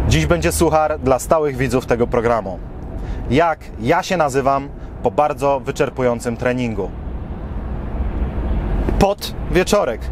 Dziś będzie suchar dla stałych widzów tego programu. Jak ja się nazywam po bardzo wyczerpującym treningu. Podwieczorek.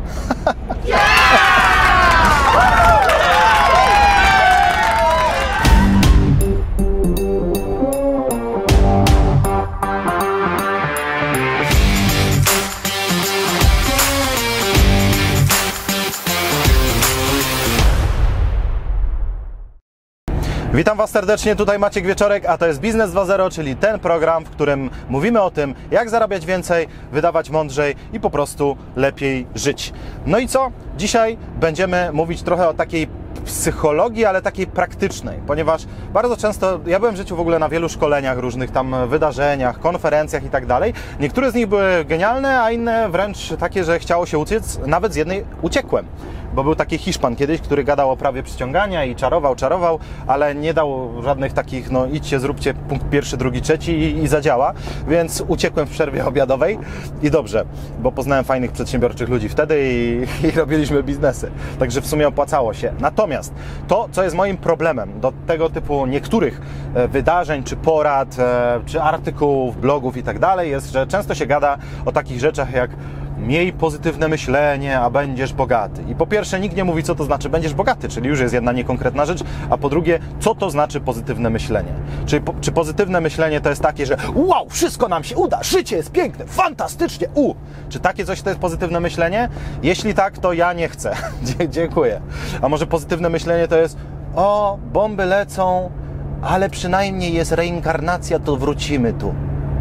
Witam Was serdecznie, tutaj Maciek Wieczorek, a to jest Biznes 2.0, czyli ten program, w którym mówimy o tym, jak zarabiać więcej, wydawać mądrzej i po prostu lepiej żyć. No i co? Dzisiaj będziemy mówić trochę o takiej psychologii, ale takiej praktycznej, ponieważ bardzo często, ja byłem w życiu w ogóle na wielu szkoleniach, różnych tam wydarzeniach, konferencjach i tak dalej. Niektóre z nich były genialne, a inne wręcz takie, że chciało się uciec, nawet z jednej uciekłem. Bo był taki Hiszpan kiedyś, który gadał o prawie przyciągania i czarował, ale nie dał żadnych takich, no idźcie, zróbcie punkt pierwszy, drugi, trzeci i zadziała. Więc uciekłem w przerwie obiadowej i dobrze, bo poznałem fajnych przedsiębiorczych ludzi wtedy i robiliśmy biznesy. Także w sumie opłacało się. Natomiast to, co jest moim problemem do tego typu niektórych wydarzeń, czy porad, czy artykułów, blogów i tak dalej, jest, że często się gada o takich rzeczach jak miej pozytywne myślenie, a będziesz bogaty. I po pierwsze, nikt nie mówi, co to znaczy będziesz bogaty, czyli już jest jedna niekonkretna rzecz, a po drugie, co to znaczy pozytywne myślenie. Czyli czy pozytywne myślenie to jest takie, że wow, wszystko nam się uda, życie jest piękne, fantastycznie, Czy takie coś to jest pozytywne myślenie? Jeśli tak, to ja nie chcę. Dziękuję. A może pozytywne myślenie to jest o, bomby lecą, ale przynajmniej jest reinkarnacja, to wrócimy tu.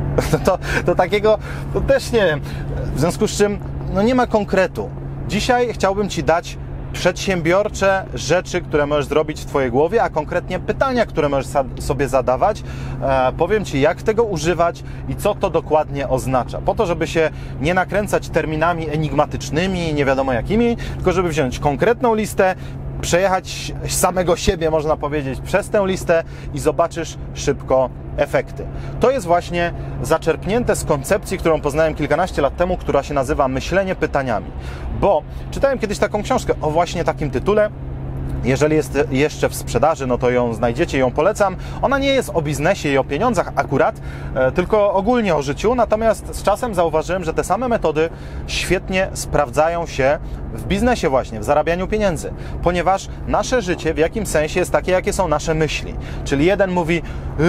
To takiego, to też nie wiem. W związku z czym, no nie ma konkretu. Dzisiaj chciałbym Ci dać przedsiębiorcze rzeczy, które możesz zrobić w Twojej głowie, a konkretnie pytania, które możesz sobie zadawać. Powiem Ci, jak tego używać i co to dokładnie oznacza. Po to, żeby się nie nakręcać terminami enigmatycznymi, nie wiadomo jakimi, tylko żeby wziąć konkretną listę, przejechać samego siebie, można powiedzieć, przez tę listę i zobaczysz szybko efekty. To jest właśnie zaczerpnięte z koncepcji, którą poznałem kilkanaście lat temu, która się nazywa myślenie pytaniami. Bo czytałem kiedyś taką książkę o właśnie takim tytule. Jeżeli jest jeszcze w sprzedaży, no to ją znajdziecie, ją polecam. Ona nie jest o biznesie i o pieniądzach akurat, tylko ogólnie o życiu. Natomiast z czasem zauważyłem, że te same metody świetnie sprawdzają się w biznesie właśnie, w zarabianiu pieniędzy. Ponieważ nasze życie w jakimś sensie jest takie, jakie są nasze myśli. Czyli jeden mówi,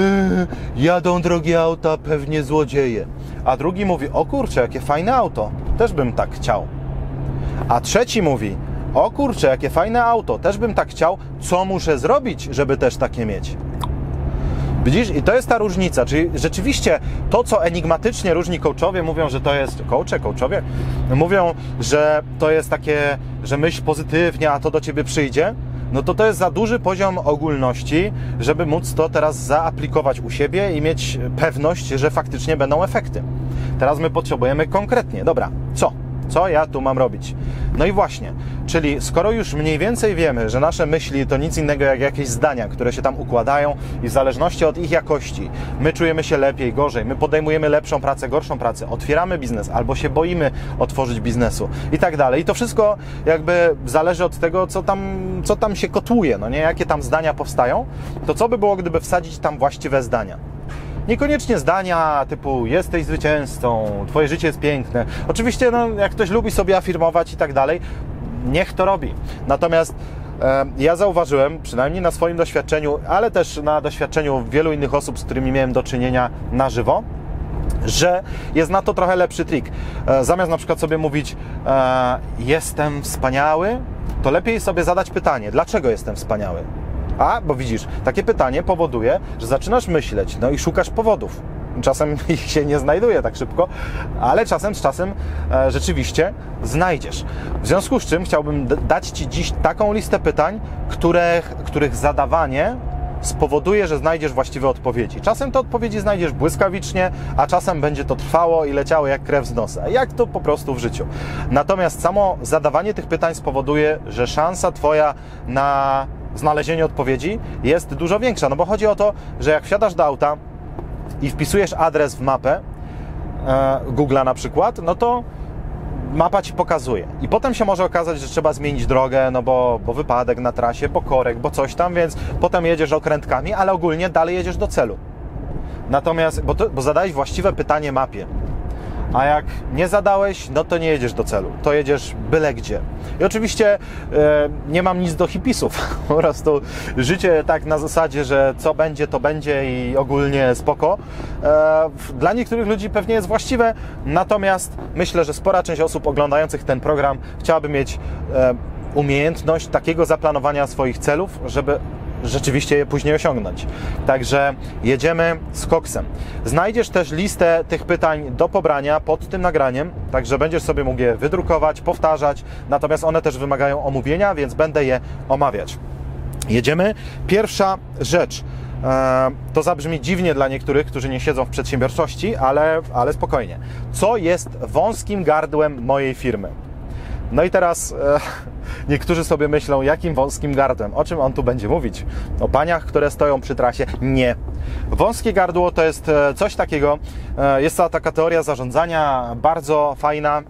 jadą drogie auta, pewnie złodzieje. A drugi mówi, o kurczę, jakie fajne auto, też bym tak chciał. A trzeci mówi, o kurczę, jakie fajne auto, też bym tak chciał, co muszę zrobić, żeby też takie mieć? Widzisz? I to jest ta różnica, czyli rzeczywiście to, co enigmatycznie różni coachowie mówią, że to jest, coachowie mówią, że to jest takie, że myśl pozytywnie, a to do Ciebie przyjdzie, no to jest za duży poziom ogólności, żeby móc to teraz zaaplikować u siebie i mieć pewność, że faktycznie będą efekty. Teraz my potrzebujemy konkretnie, dobra, co ja tu mam robić? No i właśnie, czyli skoro już mniej więcej wiemy, że nasze myśli to nic innego jak jakieś zdania, które się tam układają i w zależności od ich jakości my czujemy się lepiej, gorzej, my podejmujemy lepszą pracę, gorszą pracę, otwieramy biznes albo się boimy otworzyć biznesu i tak dalej. I to wszystko jakby zależy od tego, co tam się kotłuje, no nie? Jakie tam zdania powstają, to co by było, gdyby wsadzić tam właściwe zdania? Niekoniecznie zdania typu jesteś zwycięzcą, twoje życie jest piękne. Oczywiście, no, jak ktoś lubi sobie afirmować i tak dalej, niech to robi. Natomiast ja zauważyłem, przynajmniej na swoim doświadczeniu, ale też na doświadczeniu wielu innych osób, z którymi miałem do czynienia na żywo, że jest na to trochę lepszy trik. Zamiast na przykład sobie mówić jestem wspaniały, to lepiej sobie zadać pytanie, dlaczego jestem wspaniały? Bo widzisz, takie pytanie powoduje, że zaczynasz myśleć, no i szukasz powodów. Czasem ich się nie znajduje tak szybko, ale czasem z czasem rzeczywiście znajdziesz. W związku z czym chciałbym dać Ci dziś taką listę pytań, których zadawanie spowoduje, że znajdziesz właściwe odpowiedzi. Czasem te odpowiedzi znajdziesz błyskawicznie, a czasem będzie to trwało i leciało jak krew z nosa. Jak to po prostu w życiu. Natomiast samo zadawanie tych pytań spowoduje, że szansa Twoja na znalezienie odpowiedzi jest dużo większa. No bo chodzi o to, że jak wsiadasz do auta i wpisujesz adres w mapę Google'a na przykład, no to mapa Ci pokazuje. I potem się może okazać, że trzeba zmienić drogę, no bo wypadek na trasie, bo korek, bo coś tam, więc potem jedziesz okrętkami, ale ogólnie dalej jedziesz do celu. Natomiast, bo zadałeś właściwe pytanie mapie, a jak nie zadałeś, no to nie jedziesz do celu, to jedziesz byle gdzie. I oczywiście nie mam nic do hipisów, po prostu życie tak na zasadzie, że co będzie, to będzie i ogólnie spoko. Dla niektórych ludzi pewnie jest właściwe, natomiast myślę, że spora część osób oglądających ten program chciałaby mieć umiejętność takiego zaplanowania swoich celów, żeby rzeczywiście je później osiągnąć. Także jedziemy z koksem. Znajdziesz też listę tych pytań do pobrania pod tym nagraniem, także będziesz sobie mógł je wydrukować, powtarzać, natomiast one też wymagają omówienia, więc będę je omawiać. Jedziemy. Pierwsza rzecz. To zabrzmi dziwnie dla niektórych, którzy nie siedzą w przedsiębiorczości, ale spokojnie. Co jest wąskim gardłem mojej firmy? No i teraz niektórzy sobie myślą, jakim wąskim gardłem? O czym on tu będzie mówić? O paniach, które stoją przy trasie? Nie. Wąskie gardło to jest coś takiego, jest cała taka teoria zarządzania, bardzo fajna.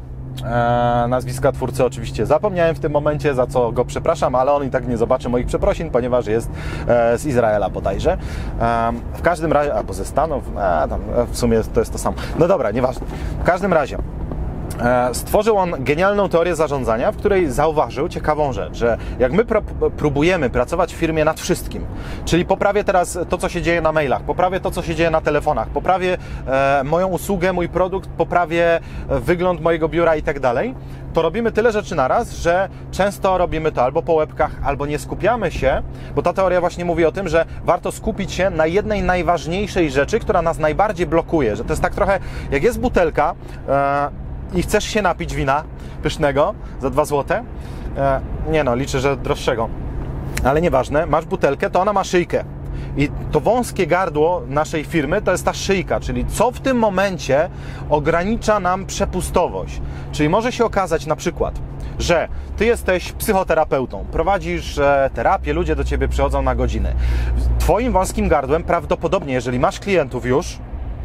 Nazwiska twórcy oczywiście zapomniałem w tym momencie, za co go przepraszam, ale on i tak nie zobaczy moich przeprosin, ponieważ jest z Izraela bodajże. W każdym razie, albo ze Stanów, tam w sumie to jest to samo. No dobra, nieważne. W każdym razie stworzył on genialną teorię zarządzania, w której zauważył ciekawą rzecz, że jak my próbujemy pracować w firmie nad wszystkim, czyli poprawię teraz to, co się dzieje na mailach, poprawię to, co się dzieje na telefonach, poprawię moją usługę, mój produkt, poprawię wygląd mojego biura i tak dalej, to robimy tyle rzeczy naraz, że często robimy to albo po łebkach, albo nie skupiamy się, bo ta teoria właśnie mówi o tym, że warto skupić się na jednej najważniejszej rzeczy, która nas najbardziej blokuje, że to jest tak trochę, jak jest butelka, i chcesz się napić wina pysznego za 2 zł, nie no, liczę, że droższego, ale nieważne, masz butelkę, to ona ma szyjkę i to wąskie gardło naszej firmy to jest ta szyjka, czyli co w tym momencie ogranicza nam przepustowość, czyli może się okazać na przykład, że Ty jesteś psychoterapeutą, prowadzisz terapię, ludzie do Ciebie przychodzą na godziny. Twoim wąskim gardłem prawdopodobnie, jeżeli masz klientów już,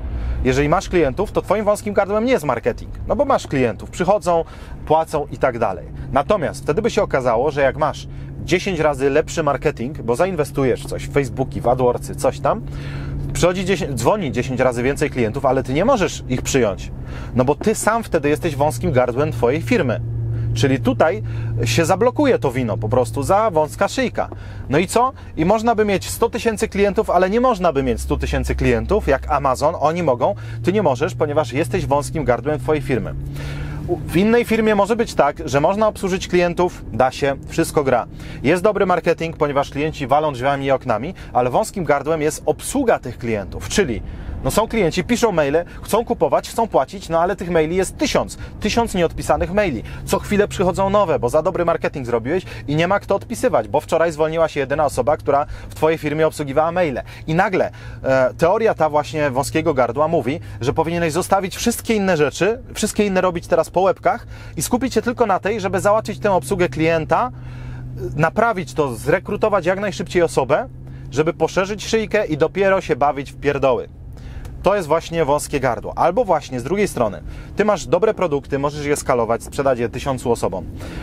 to Twoim wąskim gardłem nie jest marketing, no bo masz klientów, przychodzą, płacą i tak dalej. Natomiast wtedy by się okazało, że jak masz 10 razy lepszy marketing, bo zainwestujesz w coś, w Facebooki, w AdWordsy, coś tam, dzwoni 10 razy więcej klientów, ale Ty nie możesz ich przyjąć, no bo Ty sam wtedy jesteś wąskim gardłem Twojej firmy. Czyli tutaj się zablokuje to wino po prostu za wąska szyjka. No i co? I można by mieć 100 000 klientów, ale nie można by mieć 100 000 klientów, jak Amazon, oni mogą, Ty nie możesz, ponieważ jesteś wąskim gardłem Twojej firmy. W innej firmie może być tak, że można obsłużyć klientów, da się, wszystko gra. Jest dobry marketing, ponieważ klienci walą drzwiami i oknami, ale wąskim gardłem jest obsługa tych klientów, czyli no są klienci, piszą maile, chcą kupować, chcą płacić, no ale tych maili jest 1000 nieodpisanych maili. Co chwilę przychodzą nowe, bo za dobry marketing zrobiłeś i nie ma kto odpisywać, bo wczoraj zwolniła się jedyna osoba, która w Twojej firmie obsługiwała maile. I nagle teoria ta właśnie wąskiego gardła mówi, że powinieneś zostawić wszystkie inne rzeczy, wszystkie inne robić teraz po łebkach i skupić się tylko na tej, żeby załatwić tę obsługę klienta, naprawić to, zrekrutować jak najszybciej osobę, żeby poszerzyć szyjkę i dopiero się bawić w pierdoły. To jest właśnie wąskie gardło. Albo właśnie z drugiej strony, Ty masz dobre produkty, możesz je skalować, sprzedać je 1000 osobom.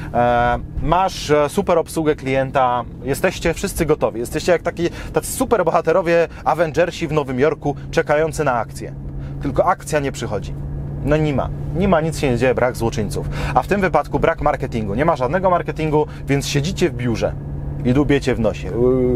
Masz super obsługę klienta, jesteście wszyscy gotowi. Jesteście jak tacy super bohaterowie Avengersi w Nowym Jorku, czekający na akcję. Tylko akcja nie przychodzi. No nie ma, nic się nie dzieje, brak złoczyńców. A w tym wypadku brak marketingu. Nie ma żadnego marketingu, więc siedzicie w biurze i dubiecie w nosie.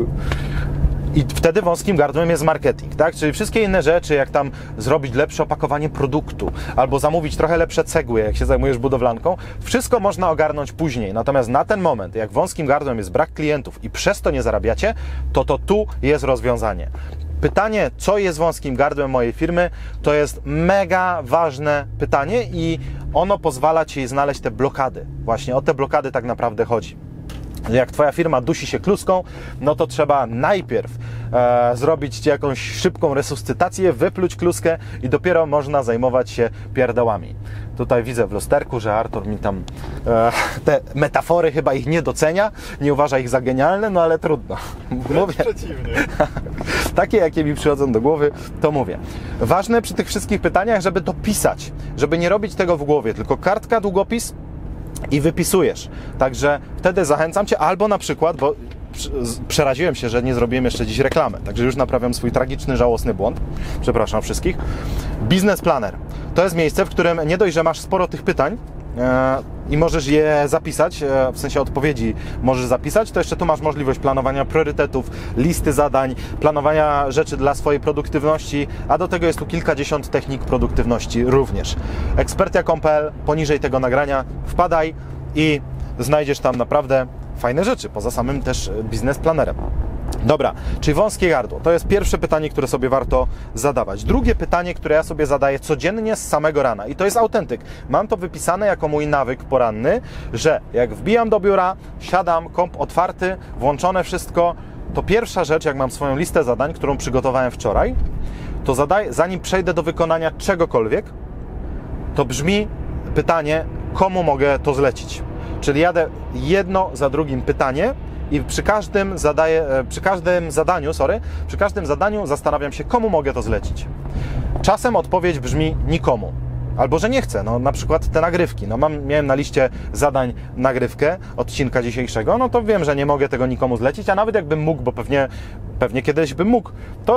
I wtedy wąskim gardłem jest marketing, tak? Czyli wszystkie inne rzeczy, jak tam zrobić lepsze opakowanie produktu, albo zamówić trochę lepsze cegły, jak się zajmujesz budowlanką, wszystko można ogarnąć później. Natomiast na ten moment, jak wąskim gardłem jest brak klientów i przez to nie zarabiacie, to tu jest rozwiązanie. Pytanie, co jest wąskim gardłem mojej firmy, to jest mega ważne pytanie i ono pozwala Ci znaleźć te blokady. Właśnie o te blokady tak naprawdę chodzi. Jak Twoja firma dusi się kluską, no to trzeba najpierw zrobić jakąś szybką resuscytację, wypluć kluskę i dopiero można zajmować się pierdołami. Tutaj widzę w lusterku, że Artur mi tam te metafory chyba ich nie docenia, nie uważa ich za genialne, no ale trudno. Mówię. Przeciwnie. Takie, jakie mi przychodzą do głowy, to mówię. Ważne przy tych wszystkich pytaniach, żeby to pisać, żeby nie robić tego w głowie, tylko kartka, długopis i wypisujesz. Także wtedy zachęcam Cię, albo na przykład, bo przeraziłem się, że nie zrobiłem jeszcze dziś reklamy, także już naprawiam swój tragiczny, żałosny błąd. Przepraszam wszystkich. Business Planner. To jest miejsce, w którym nie dość, że masz sporo tych pytań i możesz je zapisać, w sensie odpowiedzi możesz zapisać, to jeszcze tu masz możliwość planowania priorytetów, listy zadań, planowania rzeczy dla swojej produktywności, a do tego jest tu kilkadziesiąt technik produktywności również. Ekspertia.pl, poniżej tego nagrania wpadaj i znajdziesz tam naprawdę fajne rzeczy, poza samym też biznes planerem. Dobra, czyli wąskie gardło. To jest pierwsze pytanie, które sobie warto zadawać. Drugie pytanie, które ja sobie zadaję codziennie z samego rana i to jest autentyk. Mam to wypisane jako mój nawyk poranny, że jak wbijam do biura, siadam, komp otwarty, włączone wszystko, to pierwsza rzecz, jak mam swoją listę zadań, którą przygotowałem wczoraj, to zanim przejdę do wykonania czegokolwiek, to brzmi pytanie, komu mogę to zlecić. Czyli jadę jedno za drugim pytanie i przy każdym zadaniu zastanawiam się, komu mogę to zlecić. Czasem odpowiedź brzmi nikomu. Albo, że nie chcę, no na przykład te nagrywki. No miałem na liście zadań nagrywkę odcinka dzisiejszego, no to wiem, że nie mogę tego nikomu zlecić, a nawet jakbym mógł, bo pewnie kiedyś bym mógł,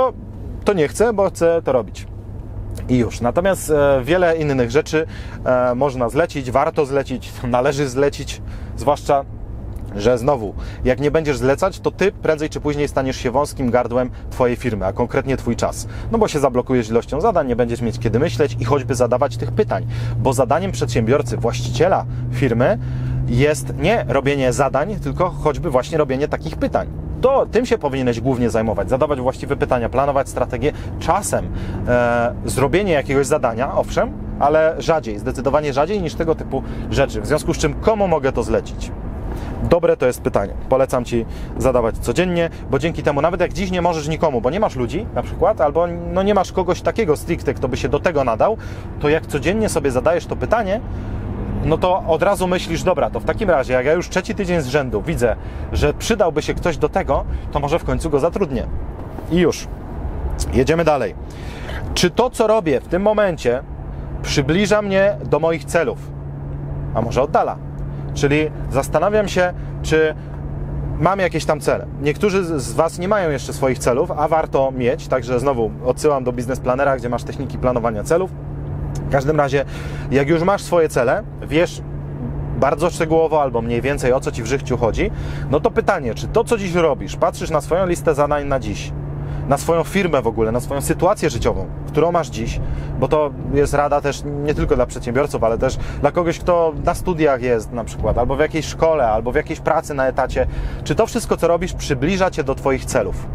to nie chcę, bo chcę to robić. I już. Natomiast wiele innych rzeczy można zlecić, warto zlecić, należy zlecić, zwłaszcza, że znowu, jak nie będziesz zlecać, to Ty prędzej czy później staniesz się wąskim gardłem Twojej firmy, a konkretnie Twój czas. No bo się zablokujesz ilością zadań, nie będziesz mieć kiedy myśleć i choćby zadawać tych pytań, bo zadaniem przedsiębiorcy, właściciela firmy jest nie robienie zadań, tylko choćby właśnie robienie takich pytań. To tym się powinieneś głównie zajmować, zadawać właściwe pytania, planować strategię. Czasem zrobienie jakiegoś zadania, owszem, ale rzadziej, zdecydowanie rzadziej niż tego typu rzeczy. W związku z czym, komu mogę to zlecić? Dobre to jest pytanie. Polecam Ci zadawać codziennie, bo dzięki temu, nawet jak dziś nie możesz nikomu, bo nie masz ludzi na przykład, albo no nie masz kogoś takiego stricte, kto by się do tego nadał, to jak codziennie sobie zadajesz to pytanie, no to od razu myślisz, dobra, to w takim razie, jak ja już trzeci tydzień z rzędu widzę, że przydałby się ktoś do tego, to może w końcu go zatrudnię. I już. Jedziemy dalej. Czy to, co robię w tym momencie, przybliża mnie do moich celów? A może oddala? Czyli zastanawiam się, czy mam jakieś tam cele. Niektórzy z Was nie mają jeszcze swoich celów, a warto mieć, także znowu odsyłam do Business Planera, gdzie masz techniki planowania celów. W każdym razie, jak już masz swoje cele, wiesz bardzo szczegółowo albo mniej więcej o co Ci w życiu chodzi, no to pytanie, czy to, co dziś robisz, patrzysz na swoją listę zadań na dziś, na swoją firmę w ogóle, na swoją sytuację życiową, którą masz dziś, bo to jest rada też nie tylko dla przedsiębiorców, ale też dla kogoś, kto na studiach jest na przykład, albo w jakiejś szkole, albo w jakiejś pracy na etacie, czy to wszystko, co robisz, przybliża Cię do Twoich celów?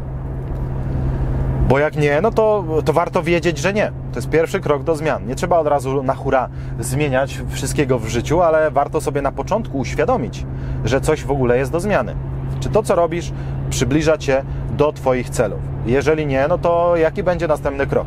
Bo jak nie, no to warto wiedzieć, że nie. To jest pierwszy krok do zmian. Nie trzeba od razu na hura zmieniać wszystkiego w życiu, ale warto sobie na początku uświadomić, że coś w ogóle jest do zmiany. Czy to, co robisz, przybliża Cię do Twoich celów? Jeżeli nie, no to jaki będzie następny krok?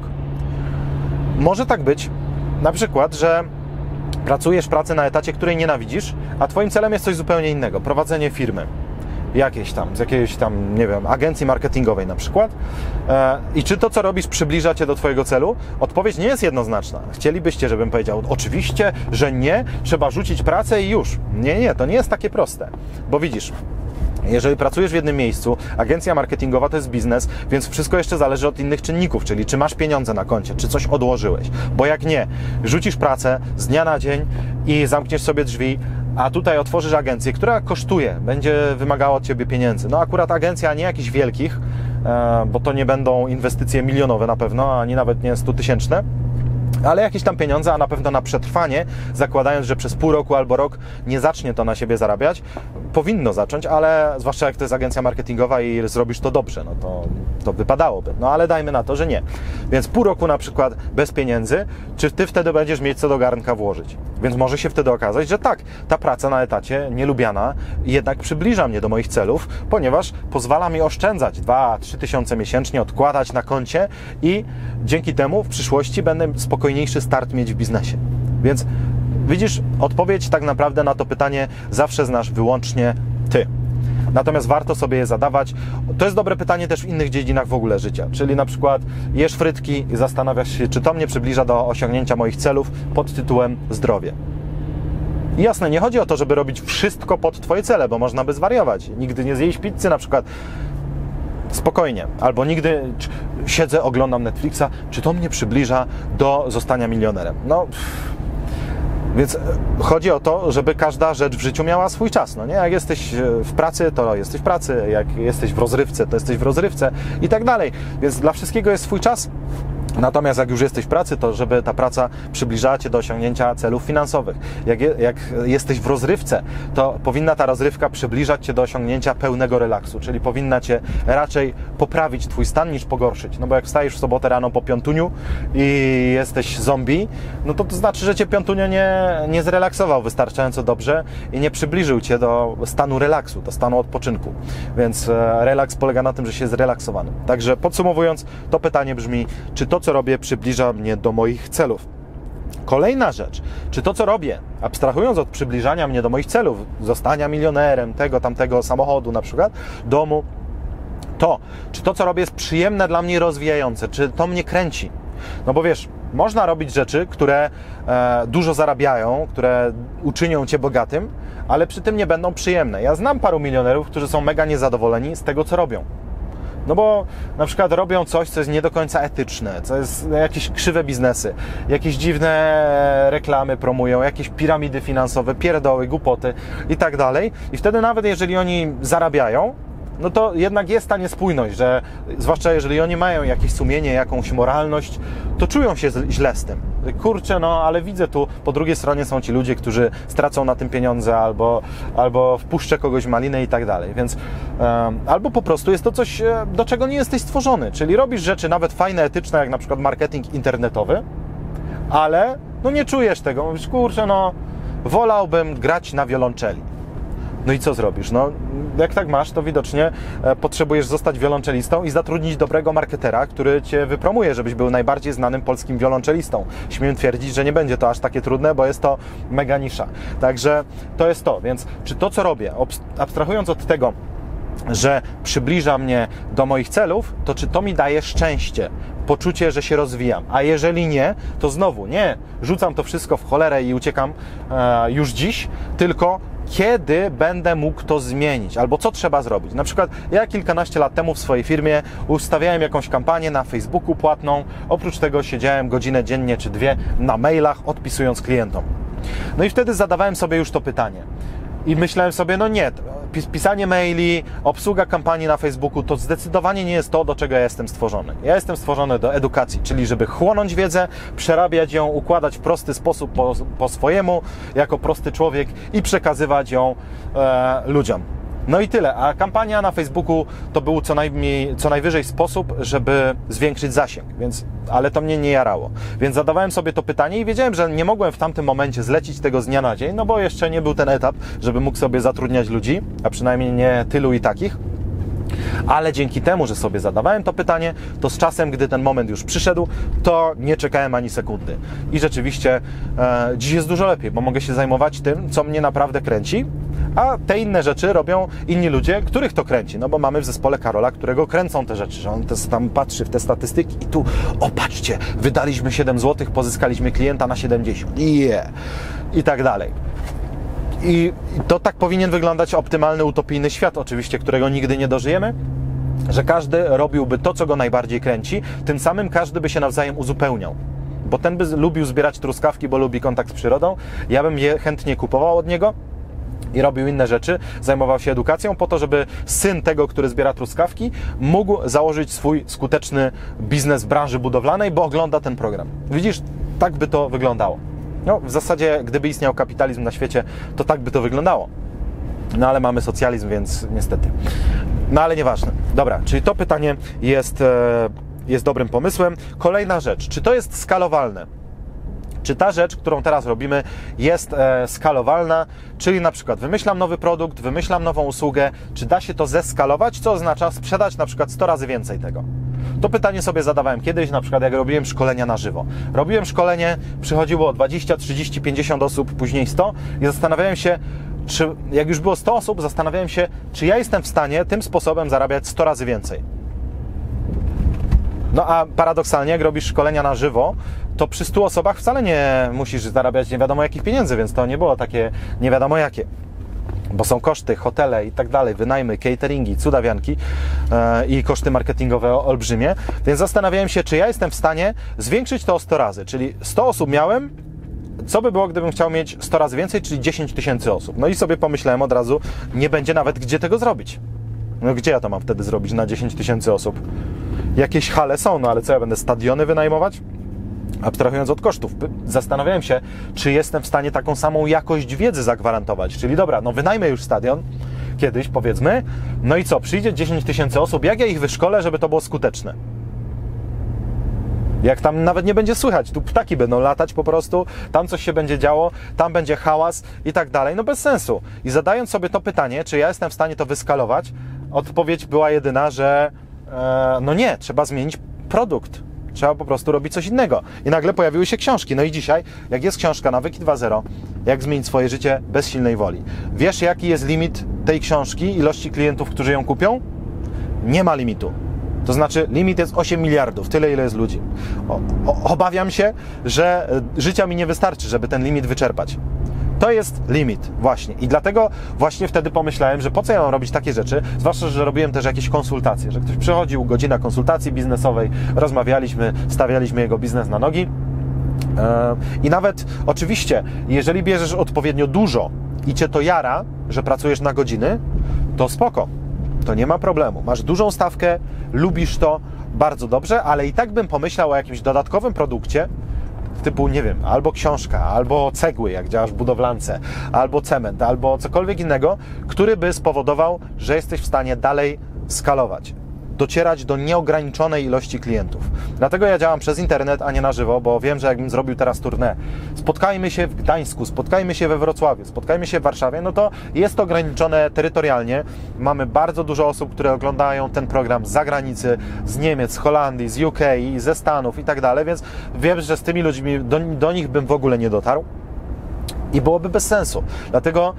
Może tak być, na przykład, że pracujesz w pracy na etacie, której nienawidzisz, a Twoim celem jest coś zupełnie innego. Prowadzenie firmy. Z jakiejś tam, nie wiem, agencji marketingowej na przykład. I czy to, co robisz, przybliża Cię do Twojego celu? Odpowiedź nie jest jednoznaczna. Chcielibyście, żebym powiedział, oczywiście, że nie, trzeba rzucić pracę i już. Nie, to nie jest takie proste. Bo widzisz, jeżeli pracujesz w jednym miejscu, agencja marketingowa to jest biznes, więc wszystko jeszcze zależy od innych czynników, czyli czy masz pieniądze na koncie, czy coś odłożyłeś. Bo jak nie, rzucisz pracę z dnia na dzień i zamkniesz sobie drzwi, a tutaj otworzysz agencję, która kosztuje, będzie wymagała od Ciebie pieniędzy. No akurat agencja nie jakichś wielkich, bo to nie będą inwestycje milionowe na pewno, ani nawet nie 100-tysięczne, ale jakieś tam pieniądze, a na pewno na przetrwanie, zakładając, że przez pół roku albo rok nie zacznie to na siebie zarabiać, powinno zacząć, ale zwłaszcza jak to jest agencja marketingowa i zrobisz to dobrze, no to wypadałoby. No ale dajmy na to, że nie. Więc pół roku na przykład bez pieniędzy, czy Ty wtedy będziesz mieć co do garnka włożyć? Więc może się wtedy okazać, że tak, ta praca na etacie, nielubiana, jednak przybliża mnie do moich celów, ponieważ pozwala mi oszczędzać 2-3 tysiące miesięcznie, odkładać na koncie i dzięki temu w przyszłości będę spokojniejszy start mieć w biznesie. Więc Widzisz, odpowiedź tak naprawdę na to pytanie zawsze znasz wyłącznie Ty. Natomiast warto sobie je zadawać. To jest dobre pytanie też w innych dziedzinach w ogóle życia. Czyli na przykład jesz frytki i zastanawiasz się, czy to mnie przybliża do osiągnięcia moich celów pod tytułem zdrowie. I jasne, nie chodzi o to, żeby robić wszystko pod Twoje cele, bo można by zwariować. Nigdy nie zjeść pizzy na przykład. Spokojnie. Albo nigdy siedzę, oglądam Netflixa, czy to mnie przybliża do zostania milionerem. No... Więc chodzi o to, żeby każda rzecz w życiu miała swój czas. No nie? Jak jesteś w pracy, to jesteś w pracy, jak jesteś w rozrywce, to jesteś w rozrywce i tak dalej. Więc dla wszystkiego jest swój czas. Natomiast jak już jesteś w pracy, to żeby ta praca przybliżała Cię do osiągnięcia celów finansowych. Jak jesteś w rozrywce, to powinna ta rozrywka przybliżać Cię do osiągnięcia pełnego relaksu, czyli powinna Cię raczej poprawić Twój stan niż pogorszyć. No bo jak wstajesz w sobotę rano po piątuniu i jesteś zombie, no to znaczy, że Cię piątunio nie zrelaksował wystarczająco dobrze i nie przybliżył Cię do stanu relaksu, do stanu odpoczynku. Więc relaks polega na tym, że się jest zrelaksowanym. Także podsumowując, to pytanie brzmi, czy to, co robię, przybliża mnie do moich celów? Kolejna rzecz, czy to, co robię, abstrahując od przybliżania mnie do moich celów, zostania milionerem, tego, tamtego samochodu na przykład, domu, czy to, co robię, jest przyjemne dla mnie, rozwijające, czy to mnie kręci? No bo wiesz, można robić rzeczy, które dużo zarabiają, które uczynią Cię bogatym, ale przy tym nie będą przyjemne. Ja znam paru milionerów, którzy są mega niezadowoleni z tego, co robią. No bo na przykład robią coś, co jest nie do końca etyczne, co jest jakieś krzywe biznesy, jakieś dziwne reklamy promują, jakieś piramidy finansowe, pierdoły, głupoty i tak dalej. I wtedy nawet jeżeli oni zarabiają, no to jednak jest ta niespójność, że zwłaszcza jeżeli oni mają jakieś sumienie, jakąś moralność, to czują się źle z tym. Kurczę, no ale widzę tu, po drugiej stronie są ci ludzie, którzy stracą na tym pieniądze albo wpuszczę kogoś w malinę i tak dalej, więc albo po prostu jest to coś, do czego nie jesteś stworzony, czyli robisz rzeczy nawet fajne, etyczne, jak na przykład marketing internetowy, ale no nie czujesz tego, mówisz, kurczę, no wolałbym grać na wiolonczeli. No i co zrobisz? No, jak tak masz, to widocznie potrzebujesz zostać wiolonczelistą i zatrudnić dobrego marketera, który Cię wypromuje, żebyś był najbardziej znanym polskim wiolonczelistą. Śmiem twierdzić, że nie będzie to aż takie trudne, bo jest to mega nisza. Także to jest to. Więc czy to, co robię, abstrahując od tego, że przybliża mnie do moich celów, to czy to mi daje szczęście, poczucie, że się rozwijam? A jeżeli nie, to znowu nie rzucam to wszystko w cholerę i uciekam już dziś, tylko kiedy będę mógł to zmienić, albo co trzeba zrobić. Na przykład ja kilkanaście lat temu w swojej firmie ustawiałem jakąś kampanię na Facebooku płatną, oprócz tego siedziałem godzinę dziennie czy dwie na mailach, odpisując klientom. No i wtedy zadawałem sobie już to pytanie i myślałem sobie, no nie, pisanie maili, obsługa kampanii na Facebooku to zdecydowanie nie jest to, do czego ja jestem stworzony. Ja jestem stworzony do edukacji, czyli żeby chłonąć wiedzę, przerabiać ją, układać w prosty sposób po swojemu, jako prosty człowiek i przekazywać ją ludziom. No i tyle, a kampania na Facebooku to był co najwyżej sposób, żeby zwiększyć zasięg, ale to mnie nie jarało. Więc zadawałem sobie to pytanie i wiedziałem, że nie mogłem w tamtym momencie zlecić tego z dnia na dzień, no bo jeszcze nie był ten etap, żeby mógł sobie zatrudniać ludzi, a przynajmniej nie tylu i takich. Ale dzięki temu, że sobie zadawałem to pytanie, to z czasem, gdy ten moment już przyszedł, to nie czekałem ani sekundy. I rzeczywiście dziś jest dużo lepiej, bo mogę się zajmować tym, co mnie naprawdę kręci, a te inne rzeczy robią inni ludzie, których to kręci. No bo mamy w zespole Karola, którego kręcą te rzeczy, że on tam patrzy w te statystyki i tu, o patrzcie, wydaliśmy 7 zł, pozyskaliśmy klienta na 70. I tak dalej. I to tak powinien wyglądać optymalny, utopijny świat, oczywiście, którego nigdy nie dożyjemy, że każdy robiłby to, co go najbardziej kręci, tym samym każdy by się nawzajem uzupełniał. Bo ten by lubił zbierać truskawki, bo lubi kontakt z przyrodą, ja bym je chętnie kupował od niego i robił inne rzeczy, zajmował się edukacją po to, żeby syn tego, który zbiera truskawki, mógł założyć swój skuteczny biznes w branży budowlanej, bo ogląda ten program. Widzisz, tak by to wyglądało. No, w zasadzie, gdyby istniał kapitalizm na świecie, to tak by to wyglądało. No, ale mamy socjalizm, więc niestety. No, ale nieważne. Dobra, czyli to pytanie jest dobrym pomysłem. Kolejna rzecz. Czy to jest skalowalne? Czy ta rzecz, którą teraz robimy, jest skalowalna? Czyli na przykład wymyślam nowy produkt, wymyślam nową usługę. Czy da się to zeskalować? Co oznacza sprzedać na przykład 100 razy więcej tego? To pytanie sobie zadawałem kiedyś, na przykład jak robiłem szkolenia na żywo. Robiłem szkolenie, przychodziło 20, 30, 50 osób, później 100 i zastanawiałem się, czy jak już było 100 osób, zastanawiałem się, czy ja jestem w stanie tym sposobem zarabiać 100 razy więcej. No a paradoksalnie, jak robisz szkolenia na żywo, to przy 100 osobach wcale nie musisz zarabiać nie wiadomo jakich pieniędzy, więc to nie było takie nie wiadomo jakie. Bo są koszty, hotele i tak dalej, wynajmy, cateringi, cudawianki i koszty marketingowe olbrzymie. Więc zastanawiałem się, czy ja jestem w stanie zwiększyć to o 100 razy. Czyli 100 osób miałem, co by było, gdybym chciał mieć 100 razy więcej, czyli 10 000 osób. No i sobie pomyślałem od razu, nie będzie nawet gdzie tego zrobić. No gdzie ja to mam wtedy zrobić na 10 000 osób? Jakieś hale są, no ale co, ja będę stadiony wynajmować? Abstrahując od kosztów, zastanawiałem się, czy jestem w stanie taką samą jakość wiedzy zagwarantować. Czyli dobra, no wynajmę już stadion, kiedyś powiedzmy, no i co, przyjdzie 10 000 osób, jak ja ich wyszkolę, żeby to było skuteczne? Jak tam nawet nie będzie słychać, tu ptaki będą latać po prostu, tam coś się będzie działo, tam będzie hałas i tak dalej, no bez sensu. I zadając sobie to pytanie, czy ja jestem w stanie to wyskalować, odpowiedź była jedyna, że no nie, trzeba zmienić produkt. Trzeba po prostu robić coś innego. I nagle pojawiły się książki. No i dzisiaj, jak jest książka Nawyki 2.0, jak zmienić swoje życie bez silnej woli. Wiesz, jaki jest limit tej książki, ilości klientów, którzy ją kupią? Nie ma limitu. To znaczy, limit jest 8 miliardów, tyle ile jest ludzi. Obawiam się, że życia mi nie wystarczy, żeby ten limit wyczerpać. To jest limit właśnie i dlatego właśnie wtedy pomyślałem, że po co ja mam robić takie rzeczy, zwłaszcza, że robiłem też jakieś konsultacje, że ktoś przychodził, godzina konsultacji biznesowej, rozmawialiśmy, stawialiśmy jego biznes na nogi i nawet oczywiście, jeżeli bierzesz odpowiednio dużo i Cię to jara, że pracujesz na godziny, to spoko, to nie ma problemu, masz dużą stawkę, lubisz to, bardzo dobrze, ale i tak bym pomyślał o jakimś dodatkowym produkcie, typu, nie wiem, albo książka, albo cegły, jak działasz w budowlance, albo cement, albo cokolwiek innego, który by spowodował, że jesteś w stanie dalej skalować, docierać do nieograniczonej ilości klientów. Dlatego ja działam przez internet, a nie na żywo, bo wiem, że jakbym zrobił teraz tournée, spotkajmy się w Gdańsku, spotkajmy się we Wrocławiu, spotkajmy się w Warszawie, no to jest to ograniczone terytorialnie. Mamy bardzo dużo osób, które oglądają ten program z zagranicy, z Niemiec, z Holandii, z UK, ze Stanów i tak dalej, więc wiem, że z tymi ludźmi, do nich bym w ogóle nie dotarł. I byłoby bez sensu. Dlatego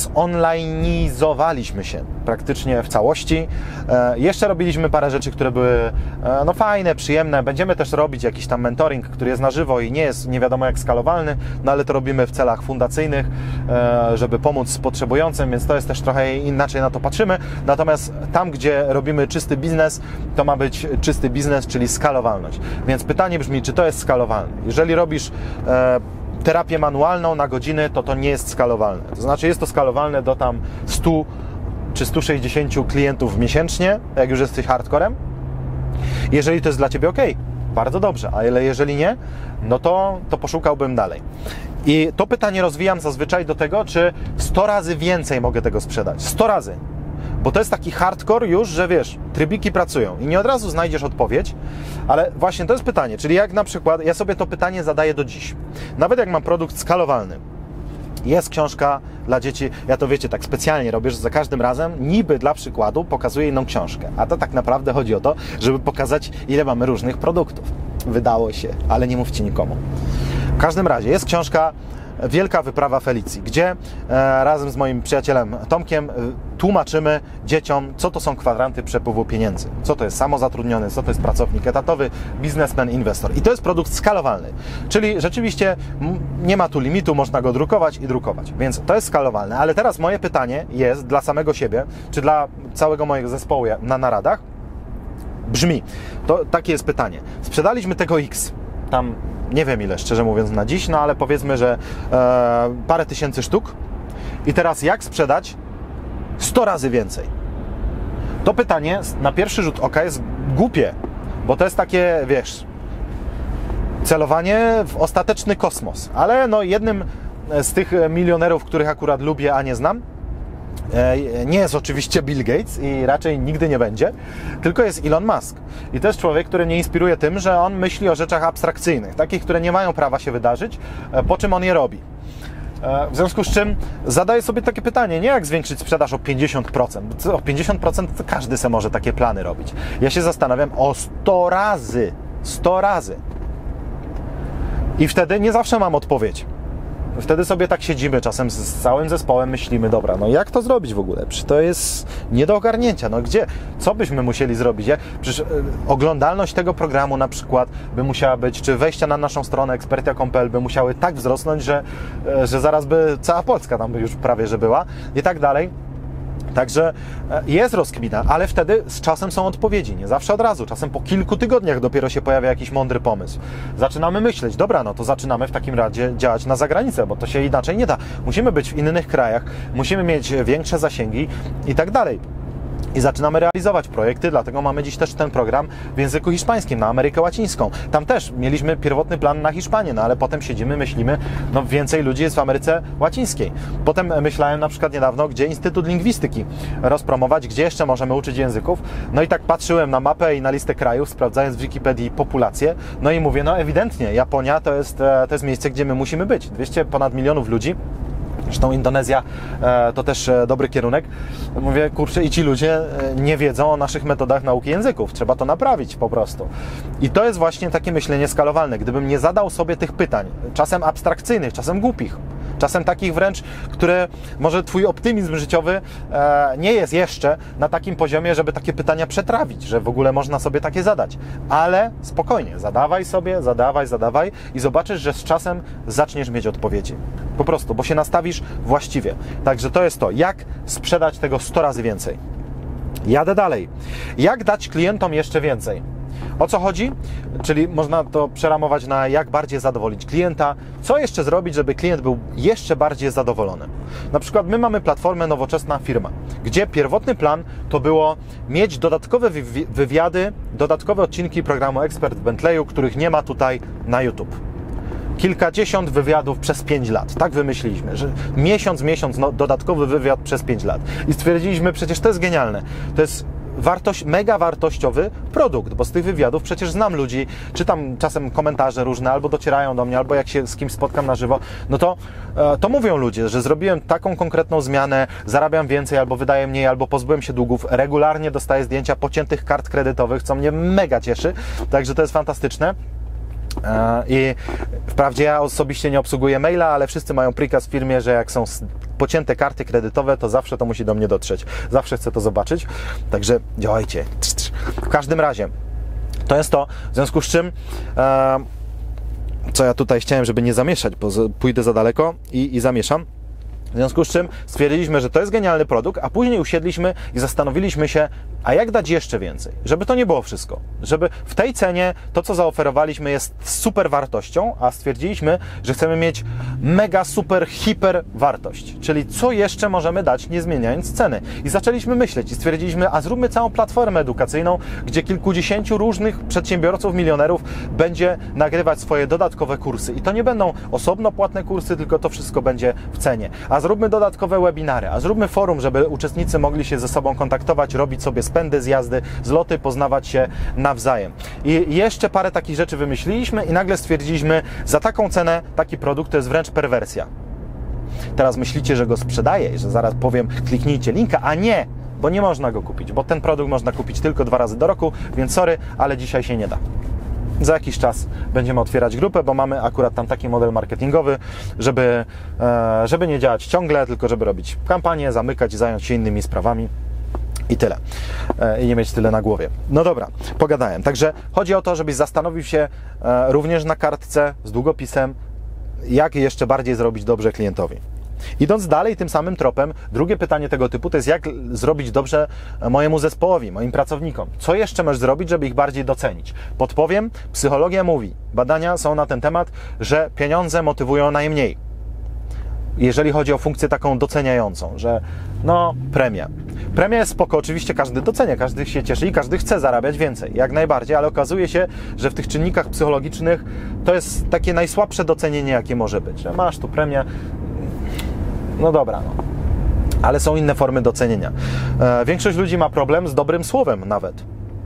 zonline'izowaliśmy się praktycznie w całości. Jeszcze robiliśmy parę rzeczy, które były no fajne, przyjemne. Będziemy też robić jakiś tam mentoring, który jest na żywo i nie jest nie wiadomo jak skalowalny, no ale to robimy w celach fundacyjnych, żeby pomóc potrzebującym, więc to jest też trochę inaczej na to patrzymy. Natomiast tam, gdzie robimy czysty biznes, to ma być czysty biznes, czyli skalowalność. Więc pytanie brzmi, czy to jest skalowalne? Jeżeli robisz terapię manualną na godziny, to nie jest skalowalne. To znaczy jest to skalowalne do tam 100 czy 160 klientów miesięcznie, jak już jesteś hardcorem. Jeżeli to jest dla Ciebie ok, bardzo dobrze, ale jeżeli nie, no to poszukałbym dalej. I to pytanie rozwijam zazwyczaj do tego, czy 100 razy więcej mogę tego sprzedać. 100 razy. Bo to jest taki hardcore już, że wiesz, trybiki pracują i nie od razu znajdziesz odpowiedź, ale właśnie to jest pytanie, czyli jak na przykład, ja sobie to pytanie zadaję do dziś. Nawet jak mam produkt skalowalny, jest książka dla dzieci, ja to wiecie, tak specjalnie robię, że za każdym razem niby dla przykładu pokazuję inną książkę, a to tak naprawdę chodzi o to, żeby pokazać, ile mamy różnych produktów. Wydało się, ale nie mówcie nikomu. W każdym razie jest książka Wielka wyprawa Felicji, gdzie razem z moim przyjacielem Tomkiem tłumaczymy dzieciom, co to są kwadranty przepływu pieniędzy, co to jest samozatrudniony, co to jest pracownik etatowy, biznesmen, inwestor. I to jest produkt skalowalny, czyli rzeczywiście nie ma tu limitu, można go drukować i drukować, więc to jest skalowalne. Ale teraz moje pytanie jest dla samego siebie, czy dla całego mojego zespołu na naradach, brzmi, takie jest pytanie. Sprzedaliśmy tego X, tam nie wiem ile, szczerze mówiąc, na dziś, no ale powiedzmy, że parę tysięcy sztuk. I teraz jak sprzedać 100 razy więcej? To pytanie na pierwszy rzut oka jest głupie, bo to jest takie, wiesz, celowanie w ostateczny kosmos. Ale no jednym z tych milionerów, których akurat lubię, a nie znam, nie jest oczywiście Bill Gates i raczej nigdy nie będzie, tylko jest Elon Musk. I to jest człowiek, który mnie inspiruje tym, że on myśli o rzeczach abstrakcyjnych, takich, które nie mają prawa się wydarzyć, po czym on je robi. W związku z czym zadaję sobie takie pytanie, nie jak zwiększyć sprzedaż o 50%, bo o 50% to każdy se może takie plany robić. Ja się zastanawiam o 100 razy. 100 razy. I wtedy nie zawsze mam odpowiedź. Wtedy sobie tak siedzimy czasem z całym zespołem, myślimy, dobra, no jak to zrobić w ogóle? Przecież to jest nie do ogarnięcia. No gdzie? Co byśmy musieli zrobić? Przecież oglądalność tego programu na przykład by musiała być, czy wejścia na naszą stronę expertia.pl by musiały tak wzrosnąć, że zaraz by cała Polska tam by już prawie że była i tak dalej. Także jest rozkmina, ale wtedy z czasem są odpowiedzi, nie zawsze od razu, czasem po kilku tygodniach dopiero się pojawia jakiś mądry pomysł. Zaczynamy myśleć, dobra, no to zaczynamy w takim razie działać na zagranicę, bo to się inaczej nie da. Musimy być w innych krajach, musimy mieć większe zasięgi i tak dalej. I zaczynamy realizować projekty, dlatego mamy dziś też ten program w języku hiszpańskim, na Amerykę Łacińską. Tam też mieliśmy pierwotny plan na Hiszpanię, no ale potem siedzimy, myślimy, no więcej ludzi jest w Ameryce Łacińskiej. Potem myślałem na przykład niedawno, gdzie Instytut Lingwistyki rozpromować, gdzie jeszcze możemy uczyć języków. No i tak patrzyłem na mapę i na listę krajów, sprawdzając w Wikipedii populację, no i mówię, no ewidentnie, Japonia to jest miejsce, gdzie my musimy być. 200 ponad milionów ludzi. Zresztą Indonezja to też dobry kierunek. Mówię, kurczę, i ci ludzie nie wiedzą o naszych metodach nauki języków. Trzeba to naprawić po prostu. I to jest właśnie takie myślenie skalowalne. Gdybym nie zadał sobie tych pytań, czasem abstrakcyjnych, czasem głupich, czasem takich wręcz, które może twój optymizm życiowy nie jest jeszcze na takim poziomie, żeby takie pytania przetrawić, że w ogóle można sobie takie zadać. Ale spokojnie, zadawaj sobie, zadawaj i zobaczysz, że z czasem zaczniesz mieć odpowiedzi. Po prostu, bo się nastawisz właściwie. Także to jest to, jak sprzedać tego 100 razy więcej. Jadę dalej. Jak dać klientom jeszcze więcej? O co chodzi? Czyli można to przeramować na jak bardziej zadowolić klienta, co jeszcze zrobić, żeby klient był jeszcze bardziej zadowolony. Na przykład my mamy platformę Nowoczesna Firma, gdzie pierwotny plan to było mieć dodatkowe wywiady, dodatkowe odcinki programu Ekspert w Bentleyu, których nie ma tutaj na YouTube. Kilkadziesiąt wywiadów przez 5 lat. Tak wymyśliliśmy, że miesiąc, dodatkowy wywiad przez 5 lat. I stwierdziliśmy, przecież to jest genialne. To jest mega wartościowy produkt, bo z tych wywiadów przecież znam ludzi, czytam czasem komentarze różne, albo docierają do mnie, albo jak się z kimś spotkam na żywo, no to mówią ludzie, że zrobiłem taką konkretną zmianę, zarabiam więcej, albo wydaję mniej, albo pozbyłem się długów, regularnie dostaję zdjęcia pociętych kart kredytowych, co mnie mega cieszy, także to jest fantastyczne. I wprawdzie ja osobiście nie obsługuję maila, ale wszyscy mają prikaz w firmie, że jak są pocięte karty kredytowe, to zawsze to musi do mnie dotrzeć. Zawsze chcę to zobaczyć, także działajcie. W każdym razie, to jest to, w związku z czym co ja tutaj chciałem, żeby nie zamieszać, bo pójdę za daleko i zamieszam. W związku z czym stwierdziliśmy, że to jest genialny produkt, a później usiedliśmy i zastanowiliśmy się, a jak dać jeszcze więcej? Żeby to nie było wszystko. Żeby w tej cenie to, co zaoferowaliśmy, jest super wartością, a stwierdziliśmy, że chcemy mieć mega, super, hiper wartość. Czyli co jeszcze możemy dać, nie zmieniając ceny. I zaczęliśmy myśleć i stwierdziliśmy, a zróbmy całą platformę edukacyjną, gdzie kilkudziesięciu różnych przedsiębiorców, milionerów będzie nagrywać swoje dodatkowe kursy. I to nie będą osobno płatne kursy, tylko to wszystko będzie w cenie. A zróbmy dodatkowe webinary, a zróbmy forum, żeby uczestnicy mogli się ze sobą kontaktować, robić sobie spędy, zjazdy, zloty, poznawać się nawzajem. I jeszcze parę takich rzeczy wymyśliliśmy i nagle stwierdziliśmy, za taką cenę taki produkt to jest wręcz perwersja. Teraz myślicie, że go sprzedaję i że zaraz powiem, kliknijcie linka, a nie, bo nie można go kupić, bo ten produkt można kupić tylko 2 razy do roku, więc sorry, ale dzisiaj się nie da. Za jakiś czas będziemy otwierać grupę, bo mamy akurat tam taki model marketingowy, żeby nie działać ciągle, tylko żeby robić kampanię, zamykać i zająć się innymi sprawami i tyle. I nie mieć tyle na głowie. No dobra, pogadałem. Także chodzi o to, żebyś zastanowił się również na kartce z długopisem, jak jeszcze bardziej zrobić dobrze klientowi. Idąc dalej tym samym tropem, drugie pytanie tego typu to jest, jak zrobić dobrze mojemu zespołowi, moim pracownikom. Co jeszcze możesz zrobić, żeby ich bardziej docenić? Podpowiem, psychologia mówi, badania są na ten temat, że pieniądze motywują najmniej. Jeżeli chodzi o funkcję taką doceniającą, że no premia. Premia jest spoko, oczywiście każdy docenia, każdy się cieszy i każdy chce zarabiać więcej, jak najbardziej, ale okazuje się, że w tych czynnikach psychologicznych to jest takie najsłabsze docenienie, jakie może być, że masz tu premię, no dobra, no. Ale są inne formy docenienia. Większość ludzi ma problem z dobrym słowem nawet.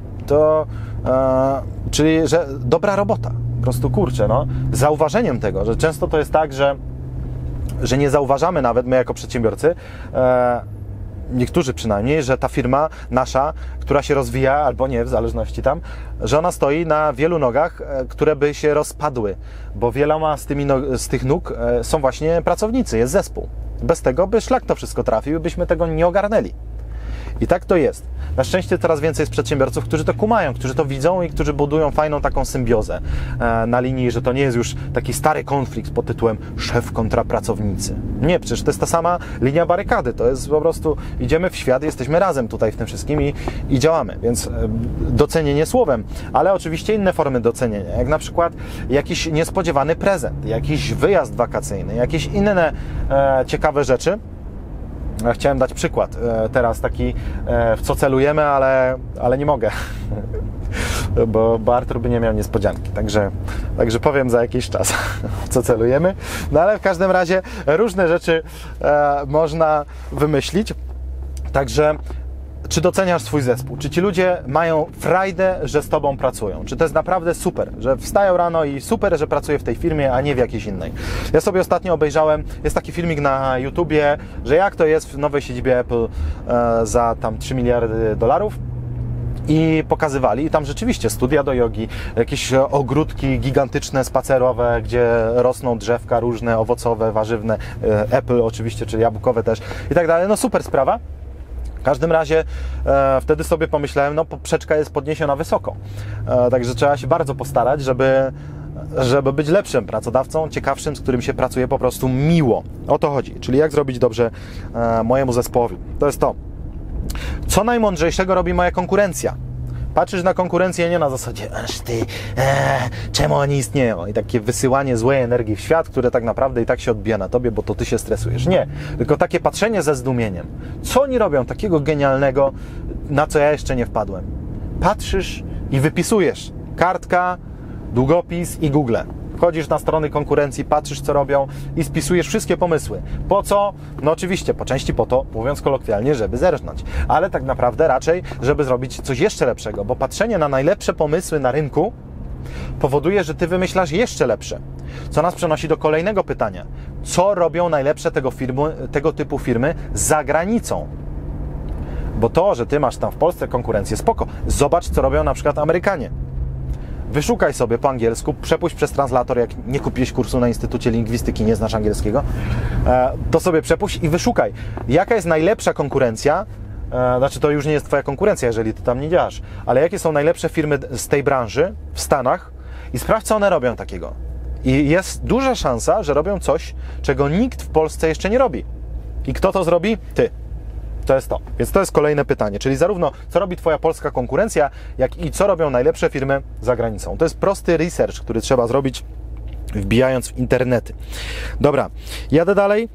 Czyli, że dobra robota. Po prostu kurczę, no. Zauważeniem tego, że często to jest tak, że że nie zauważamy nawet my jako przedsiębiorcy, niektórzy przynajmniej, że ta firma nasza, która się rozwija, albo nie, w zależności tam, że ona stoi na wielu nogach, które by się rozpadły, bo wieloma z tych nóg są właśnie pracownicy, jest zespół. Bez tego by szlak to wszystko trafił i byśmy tego nie ogarnęli. I tak to jest. Na szczęście coraz więcej jest przedsiębiorców, którzy to kumają, którzy to widzą i którzy budują fajną taką symbiozę na linii, że to nie jest już taki stary konflikt pod tytułem szef kontra pracownicy. Nie, przecież to jest ta sama linia barykady. To jest po prostu, idziemy w świat, jesteśmy razem tutaj w tym wszystkim i działamy. Więc docenienie słowem, ale oczywiście inne formy docenienia, jak na przykład jakiś niespodziewany prezent, jakiś wyjazd wakacyjny, jakieś inne ciekawe rzeczy. Chciałem dać przykład teraz taki, w co celujemy, ale nie mogę, bo Artur by nie miał niespodzianki, także powiem za jakiś czas, w co celujemy. No ale w każdym razie różne rzeczy można wymyślić, także czy doceniasz swój zespół? Czy ci ludzie mają frajdę, że z Tobą pracują? Czy to jest naprawdę super, że wstają rano i super, że pracuję w tej firmie, a nie w jakiejś innej? Ja sobie ostatnio obejrzałem, jest taki filmik na YouTubie, że jak to jest w nowej siedzibie Apple za tam 3 miliardy dolarów. I pokazywali, i tam rzeczywiście studia do jogi, jakieś ogródki gigantyczne, spacerowe, gdzie rosną drzewka różne, owocowe, warzywne, Apple oczywiście, czyli jabłkowe też i tak dalej. No super sprawa. W każdym razie wtedy sobie pomyślałem, no poprzeczka jest podniesiona wysoko, także trzeba się bardzo postarać, żeby być lepszym pracodawcą, ciekawszym, z którym się pracuje po prostu miło. O to chodzi, czyli jak zrobić dobrze mojemu zespołowi. To jest to. Co najmądrzejszego robi moja konkurencja? Patrzysz na konkurencję nie na zasadzie czemu oni istnieją? I takie wysyłanie złej energii w świat, które tak naprawdę i tak się odbija na tobie, bo to ty się stresujesz. Nie, tylko takie patrzenie ze zdumieniem. Co oni robią takiego genialnego, na co ja jeszcze nie wpadłem? Patrzysz i wypisujesz. Kartka, długopis i Google. Wchodzisz na strony konkurencji, patrzysz co robią i spisujesz wszystkie pomysły. Po co? No oczywiście, po części po to, mówiąc kolokwialnie, żeby zerżnąć. Ale tak naprawdę raczej, żeby zrobić coś jeszcze lepszego, bo patrzenie na najlepsze pomysły na rynku powoduje, że ty wymyślasz jeszcze lepsze. Co nas przenosi do kolejnego pytania. Co robią najlepsze tego typu firmy za granicą? Bo to, że ty masz tam w Polsce konkurencję, spoko. Zobacz, co robią na przykład Amerykanie. Wyszukaj sobie po angielsku, przepuść przez translator, jak nie kupiłeś kursu na Instytucie Lingwistyki, nie znasz angielskiego, to sobie przepuść i wyszukaj, jaka jest najlepsza konkurencja, znaczy to już nie jest twoja konkurencja, jeżeli ty tam nie działasz, ale jakie są najlepsze firmy z tej branży w Stanach i sprawdź, co one robią takiego. I jest duża szansa, że robią coś, czego nikt w Polsce jeszcze nie robi. I kto to zrobi? Ty. To jest to. Więc to jest kolejne pytanie, czyli zarówno co robi twoja polska konkurencja, jak i co robią najlepsze firmy za granicą. To jest prosty research, który trzeba zrobić, wbijając w internety. Dobra, jadę dalej.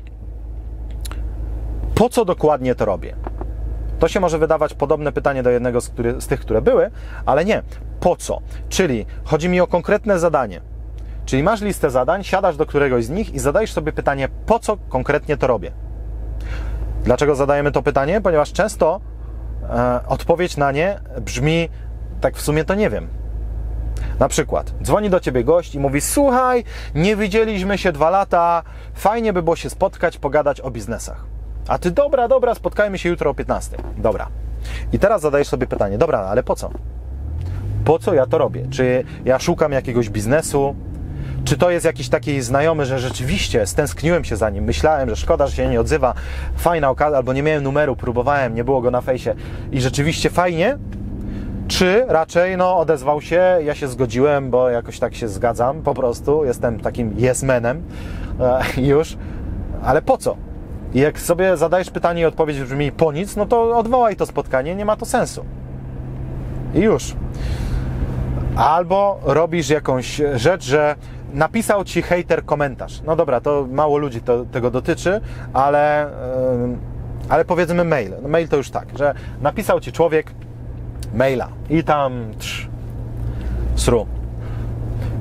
Po co dokładnie to robię? To się może wydawać podobne pytanie do jednego z tych, które były, ale nie. Po co? Czyli chodzi mi o konkretne zadanie. Czyli masz listę zadań, siadasz do któregoś z nich i zadajesz sobie pytanie, po co konkretnie to robię? Dlaczego zadajemy to pytanie? Ponieważ często odpowiedź na nie brzmi, tak w sumie to nie wiem. Na przykład dzwoni do ciebie gość i mówi, słuchaj, nie widzieliśmy się 2 lata, fajnie by było się spotkać, pogadać o biznesach. A ty, dobra, spotkajmy się jutro o 15. Dobra. I teraz zadajesz sobie pytanie, dobra, ale po co? Po co ja to robię? Czy ja szukam jakiegoś biznesu? Czy to jest jakiś taki znajomy, że rzeczywiście stęskniłem się za nim, myślałem, że szkoda, że się nie odzywa, fajna okazja, albo nie miałem numeru, próbowałem, nie było go na fejsie i rzeczywiście fajnie? Czy raczej odezwał się, ja się zgodziłem, bo jakoś tak się zgadzam, po prostu jestem takim yes-manem już, ale po co? I jak sobie zadajesz pytanie i odpowiedź brzmi po nic, no to odwołaj to spotkanie, nie ma to sensu. I już. Albo robisz jakąś rzecz, że napisał ci hejter komentarz. No dobra, to mało ludzi tego dotyczy, ale powiedzmy mail. No mail to już tak, że napisał ci człowiek maila i tam sru.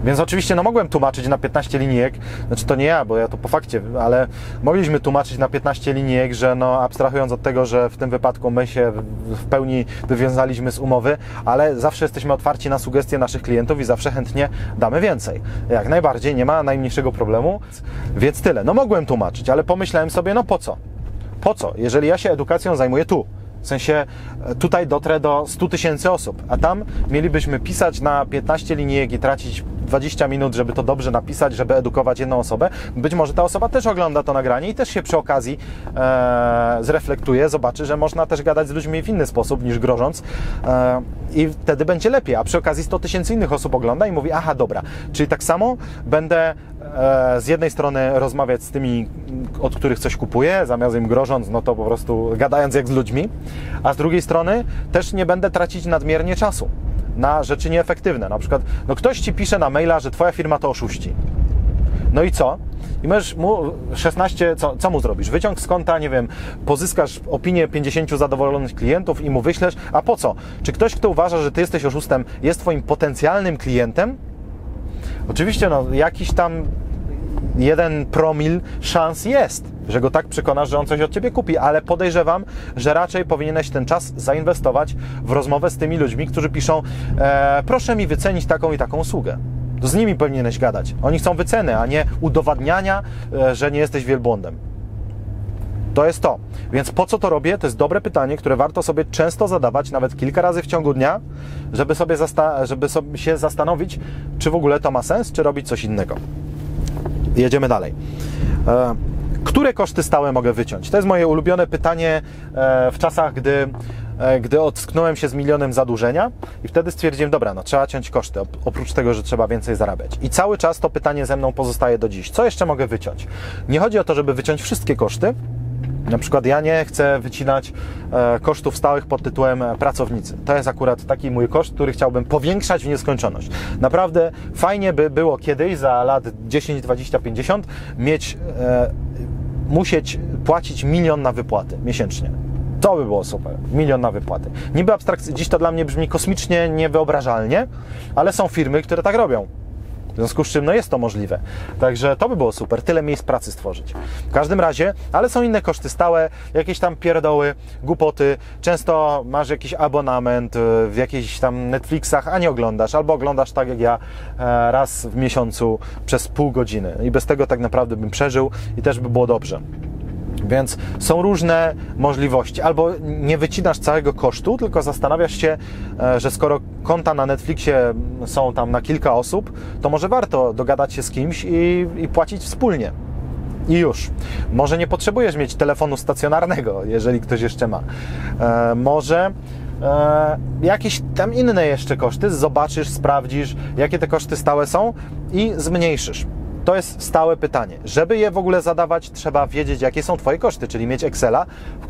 Więc oczywiście no mogłem tłumaczyć na 15 linijek, znaczy to nie ja, bo ja to po fakcie, ale mogliśmy tłumaczyć na 15 linijek, że no abstrahując od tego, że w tym wypadku my się w pełni wywiązaliśmy z umowy, ale zawsze jesteśmy otwarci na sugestie naszych klientów i zawsze chętnie damy więcej. Jak najbardziej, nie ma najmniejszego problemu, więc tyle. No mogłem tłumaczyć, ale pomyślałem sobie, no po co? Po co? Jeżeli ja się edukacją zajmuję tu. W sensie tutaj dotrę do 100 000 osób, a tam mielibyśmy pisać na 15 linijek i tracić 20 minut, żeby to dobrze napisać, żeby edukować jedną osobę. Być może ta osoba też ogląda to nagranie i też się przy okazji zreflektuje, zobaczy, że można też gadać z ludźmi w inny sposób niż grożąc i wtedy będzie lepiej, a przy okazji 100 000 innych osób ogląda i mówi, aha, dobra, czyli tak samo będę z jednej strony rozmawiać z tymi, od których coś kupuję, zamiast im grożąc, no to po prostu gadając jak z ludźmi, a z drugiej strony też nie będę tracić nadmiernie czasu na rzeczy nieefektywne. Na przykład, no ktoś Ci pisze na maila, że Twoja firma to oszuści. No i co? I możesz mu 16, co mu zrobisz? Wyciąg z konta, nie wiem, pozyskasz opinię 50 zadowolonych klientów i mu wyślesz, a po co? Czy ktoś, kto uważa, że Ty jesteś oszustem, jest Twoim potencjalnym klientem? Oczywiście, no, jakiś tam 1 promil szans jest, że go tak przekonasz, że on coś od Ciebie kupi, ale podejrzewam, że raczej powinieneś ten czas zainwestować w rozmowę z tymi ludźmi, którzy piszą, proszę mi wycenić taką i taką usługę. To z nimi powinieneś gadać. Oni chcą wyceny, a nie udowadniania, że nie jesteś wielbłądem. To jest to. Więc po co to robię? To jest dobre pytanie, które warto sobie często zadawać, nawet kilka razy w ciągu dnia, żeby sobie się zastanowić, czy w ogóle to ma sens, czy robić coś innego. Jedziemy dalej. Które koszty stałe mogę wyciąć? To jest moje ulubione pytanie w czasach, gdy ocknąłem się z milionem zadłużenia i wtedy stwierdziłem, dobra, no trzeba ciąć koszty, oprócz tego, że trzeba więcej zarabiać. I cały czas to pytanie ze mną pozostaje do dziś. Co jeszcze mogę wyciąć? Nie chodzi o to, żeby wyciąć wszystkie koszty. Na przykład ja nie chcę wycinać kosztów stałych pod tytułem pracownicy. To jest akurat taki mój koszt, który chciałbym powiększać w nieskończoność. Naprawdę fajnie by było kiedyś, za lat 10, 20, 50, musieć płacić 1 000 000 na wypłaty miesięcznie. To by było super. 1 000 000 na wypłaty. Niby abstrakcyjnie, dziś to dla mnie brzmi kosmicznie, niewyobrażalnie, ale są firmy, które tak robią. W związku z czym no jest to możliwe. Także to by było super, tyle miejsc pracy stworzyć. W każdym razie, ale są inne koszty stałe, jakieś tam pierdoły, głupoty. Często masz jakiś abonament w jakichś tam Netflixach, a nie oglądasz, albo oglądasz tak jak ja raz w miesiącu przez pół godziny. I bez tego tak naprawdę bym przeżył i też by było dobrze. Więc są różne możliwości. Albo nie wycinasz całego kosztu, tylko zastanawiasz się, że skoro konta na Netflixie są tam na kilka osób, to może warto dogadać się z kimś i płacić wspólnie. I już. Może nie potrzebujesz mieć telefonu stacjonarnego, jeżeli ktoś jeszcze ma. Może jakieś tam inne jeszcze koszty, zobaczysz, sprawdzisz, jakie te koszty stałe są i zmniejszysz. To jest stałe pytanie. Żeby je w ogóle zadawać, trzeba wiedzieć, jakie są Twoje koszty, czyli mieć Excela,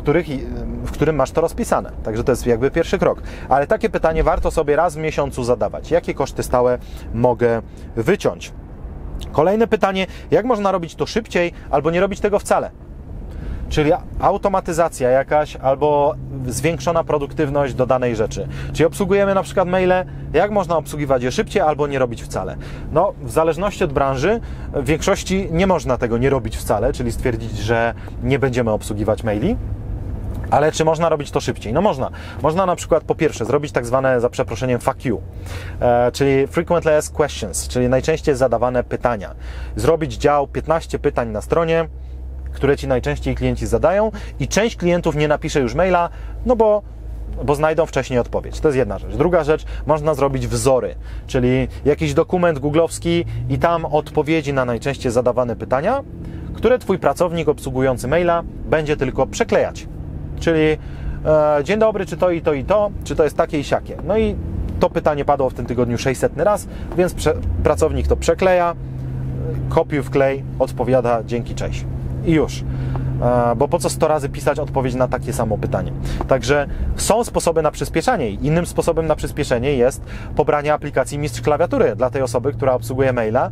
w którym masz to rozpisane. Także to jest jakby pierwszy krok. Ale takie pytanie warto sobie raz w miesiącu zadawać. Jakie koszty stałe mogę wyciąć? Kolejne pytanie, jak można robić to szybciej albo nie robić tego wcale? Czyli automatyzacja jakaś albo zwiększona produktywność do danej rzeczy. Czyli obsługujemy na przykład maile, jak można obsługiwać je szybciej albo nie robić wcale? No, w zależności od branży, w większości nie można tego nie robić wcale, czyli stwierdzić, że nie będziemy obsługiwać maili. Ale czy można robić to szybciej? No można. Można na przykład po pierwsze zrobić tak zwane, za przeproszeniem, FAQ, czyli Frequently Asked Questions, czyli najczęściej zadawane pytania. Zrobić dział 15 pytań na stronie, które Ci najczęściej klienci zadają i część klientów nie napisze już maila, no bo znajdą wcześniej odpowiedź. To jest jedna rzecz. Druga rzecz, można zrobić wzory, czyli jakiś dokument googlowski i tam odpowiedzi na najczęściej zadawane pytania, które Twój pracownik obsługujący maila będzie tylko przeklejać. Czyli dzień dobry, czy to i to i to, czy to jest takie i siakie. No i to pytanie padło w tym tygodniu 600 raz, więc pracownik to przekleja, kopiuj, wklej, odpowiada, dzięki, cześć. I już. Bo po co 100 razy pisać odpowiedź na takie samo pytanie? Także są sposoby na przyspieszanie. Innym sposobem na przyspieszenie jest pobranie aplikacji Mistrz Klawiatury dla tej osoby, która obsługuje maila,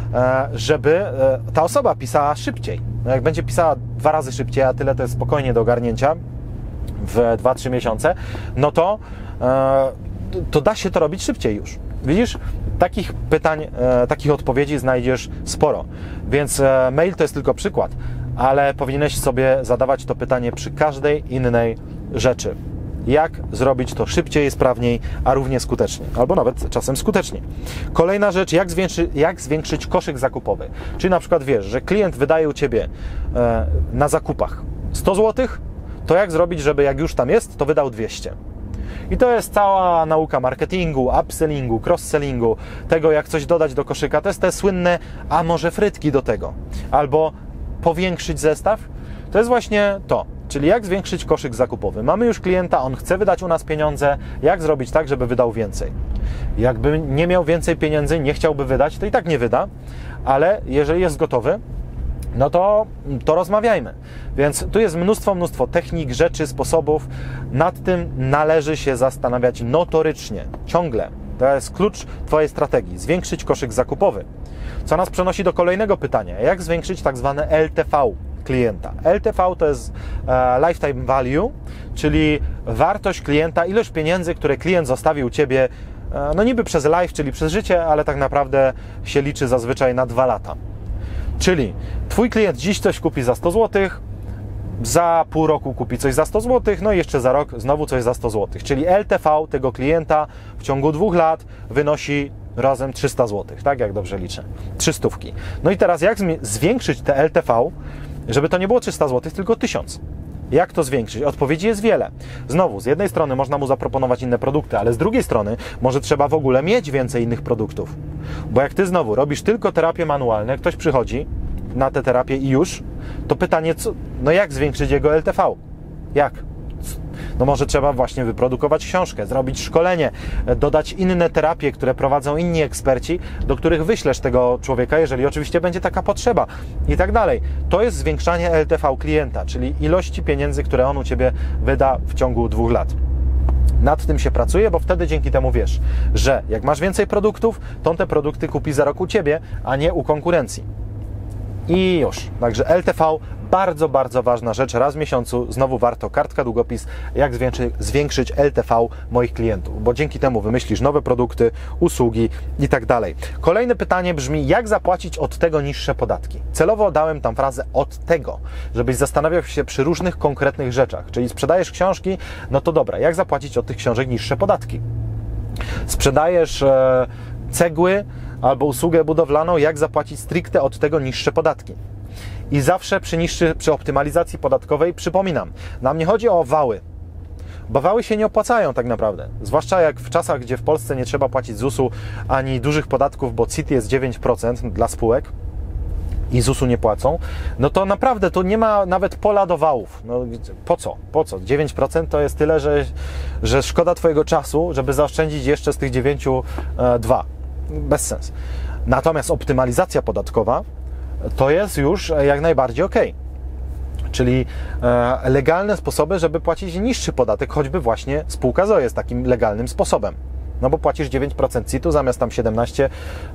żeby ta osoba pisała szybciej. No jak będzie pisała 2 razy szybciej, a tyle to jest spokojnie do ogarnięcia w 2-3 miesiące, no to da się to robić szybciej już. Widzisz? Takich pytań, takich odpowiedzi znajdziesz sporo. Więc mail to jest tylko przykład, ale powinieneś sobie zadawać to pytanie przy każdej innej rzeczy. Jak zrobić to szybciej, sprawniej, a równie skutecznie, albo nawet czasem skuteczniej. Kolejna rzecz, jak zwiększyć koszyk zakupowy. Czyli na przykład wiesz, że klient wydaje u Ciebie na zakupach 100 zł, to jak zrobić, żeby jak już tam jest, to wydał 200. I to jest cała nauka marketingu, upsellingu, cross-sellingu, tego jak coś dodać do koszyka. To jest te słynne, a może frytki do tego, albo powiększyć zestaw. To jest właśnie to, czyli jak zwiększyć koszyk zakupowy. Mamy już klienta, on chce wydać u nas pieniądze, jak zrobić tak, żeby wydał więcej. Jakby nie miał więcej pieniędzy, nie chciałby wydać, to i tak nie wyda, ale jeżeli jest gotowy, no to rozmawiajmy. Więc tu jest mnóstwo technik, rzeczy, sposobów. Nad tym należy się zastanawiać notorycznie, ciągle. To jest klucz Twojej strategii. Zwiększyć koszyk zakupowy. Co nas przenosi do kolejnego pytania. Jak zwiększyć tak zwane LTV klienta? LTV to jest Lifetime Value, czyli wartość klienta, ilość pieniędzy, które klient zostawił u Ciebie, no niby przez life, czyli przez życie, ale tak naprawdę się liczy zazwyczaj na 2 lata. Czyli Twój klient dziś coś kupi za 100 zł, za pół roku kupi coś za 100 zł, no i jeszcze za rok znowu coś za 100 zł. Czyli LTV tego klienta w ciągu 2 lat wynosi razem 300 zł, tak jak dobrze liczę, 300. No i teraz jak zwiększyć te LTV, żeby to nie było 300 zł, tylko 1000? Jak to zwiększyć? Odpowiedzi jest wiele. Znowu, z jednej strony można mu zaproponować inne produkty, ale z drugiej strony może trzeba w ogóle mieć więcej innych produktów. Bo jak Ty znowu robisz tylko terapie manualne, ktoś przychodzi na tę terapię i już, to pytanie, no jak zwiększyć jego LTV? Jak? No może trzeba właśnie wyprodukować książkę, zrobić szkolenie, dodać inne terapie, które prowadzą inni eksperci, do których wyślesz tego człowieka, jeżeli oczywiście będzie taka potrzeba i tak dalej. To jest zwiększanie LTV klienta, czyli ilości pieniędzy, które on u Ciebie wyda w ciągu 2 lat. Nad tym się pracuje, bo wtedy dzięki temu wiesz, że jak masz więcej produktów, to on te produkty kupi za rok u Ciebie, a nie u konkurencji. I już. Także LTV, bardzo ważna rzecz. Raz w miesiącu znowu warto kartka, długopis, jak zwiększyć LTV moich klientów, bo dzięki temu wymyślisz nowe produkty, usługi i tak dalej. Kolejne pytanie brzmi, jak zapłacić od tego niższe podatki? Celowo dałem tam frazę od tego, żebyś zastanawiał się przy różnych konkretnych rzeczach. Czyli sprzedajesz książki, no to dobra, jak zapłacić od tych książek niższe podatki? Sprzedajesz cegły albo usługę budowlaną, jak zapłacić stricte od tego niższe podatki. I zawsze przy optymalizacji podatkowej przypominam, nam nie chodzi o wały, bo wały się nie opłacają tak naprawdę. Zwłaszcza jak w czasach, gdzie w Polsce nie trzeba płacić ZUS-u ani dużych podatków, bo CIT jest 9% dla spółek i ZUS-u nie płacą, no to naprawdę to nie ma nawet pola do wałów. No, po co? Po co? 9% to jest tyle, że szkoda Twojego czasu, żeby zaoszczędzić jeszcze z tych 9 2. Bez sensu. Natomiast optymalizacja podatkowa to jest już jak najbardziej ok. Czyli legalne sposoby, żeby płacić niższy podatek, choćby właśnie spółka ZOO jest takim legalnym sposobem. No bo płacisz 9% CIT-u zamiast tam 17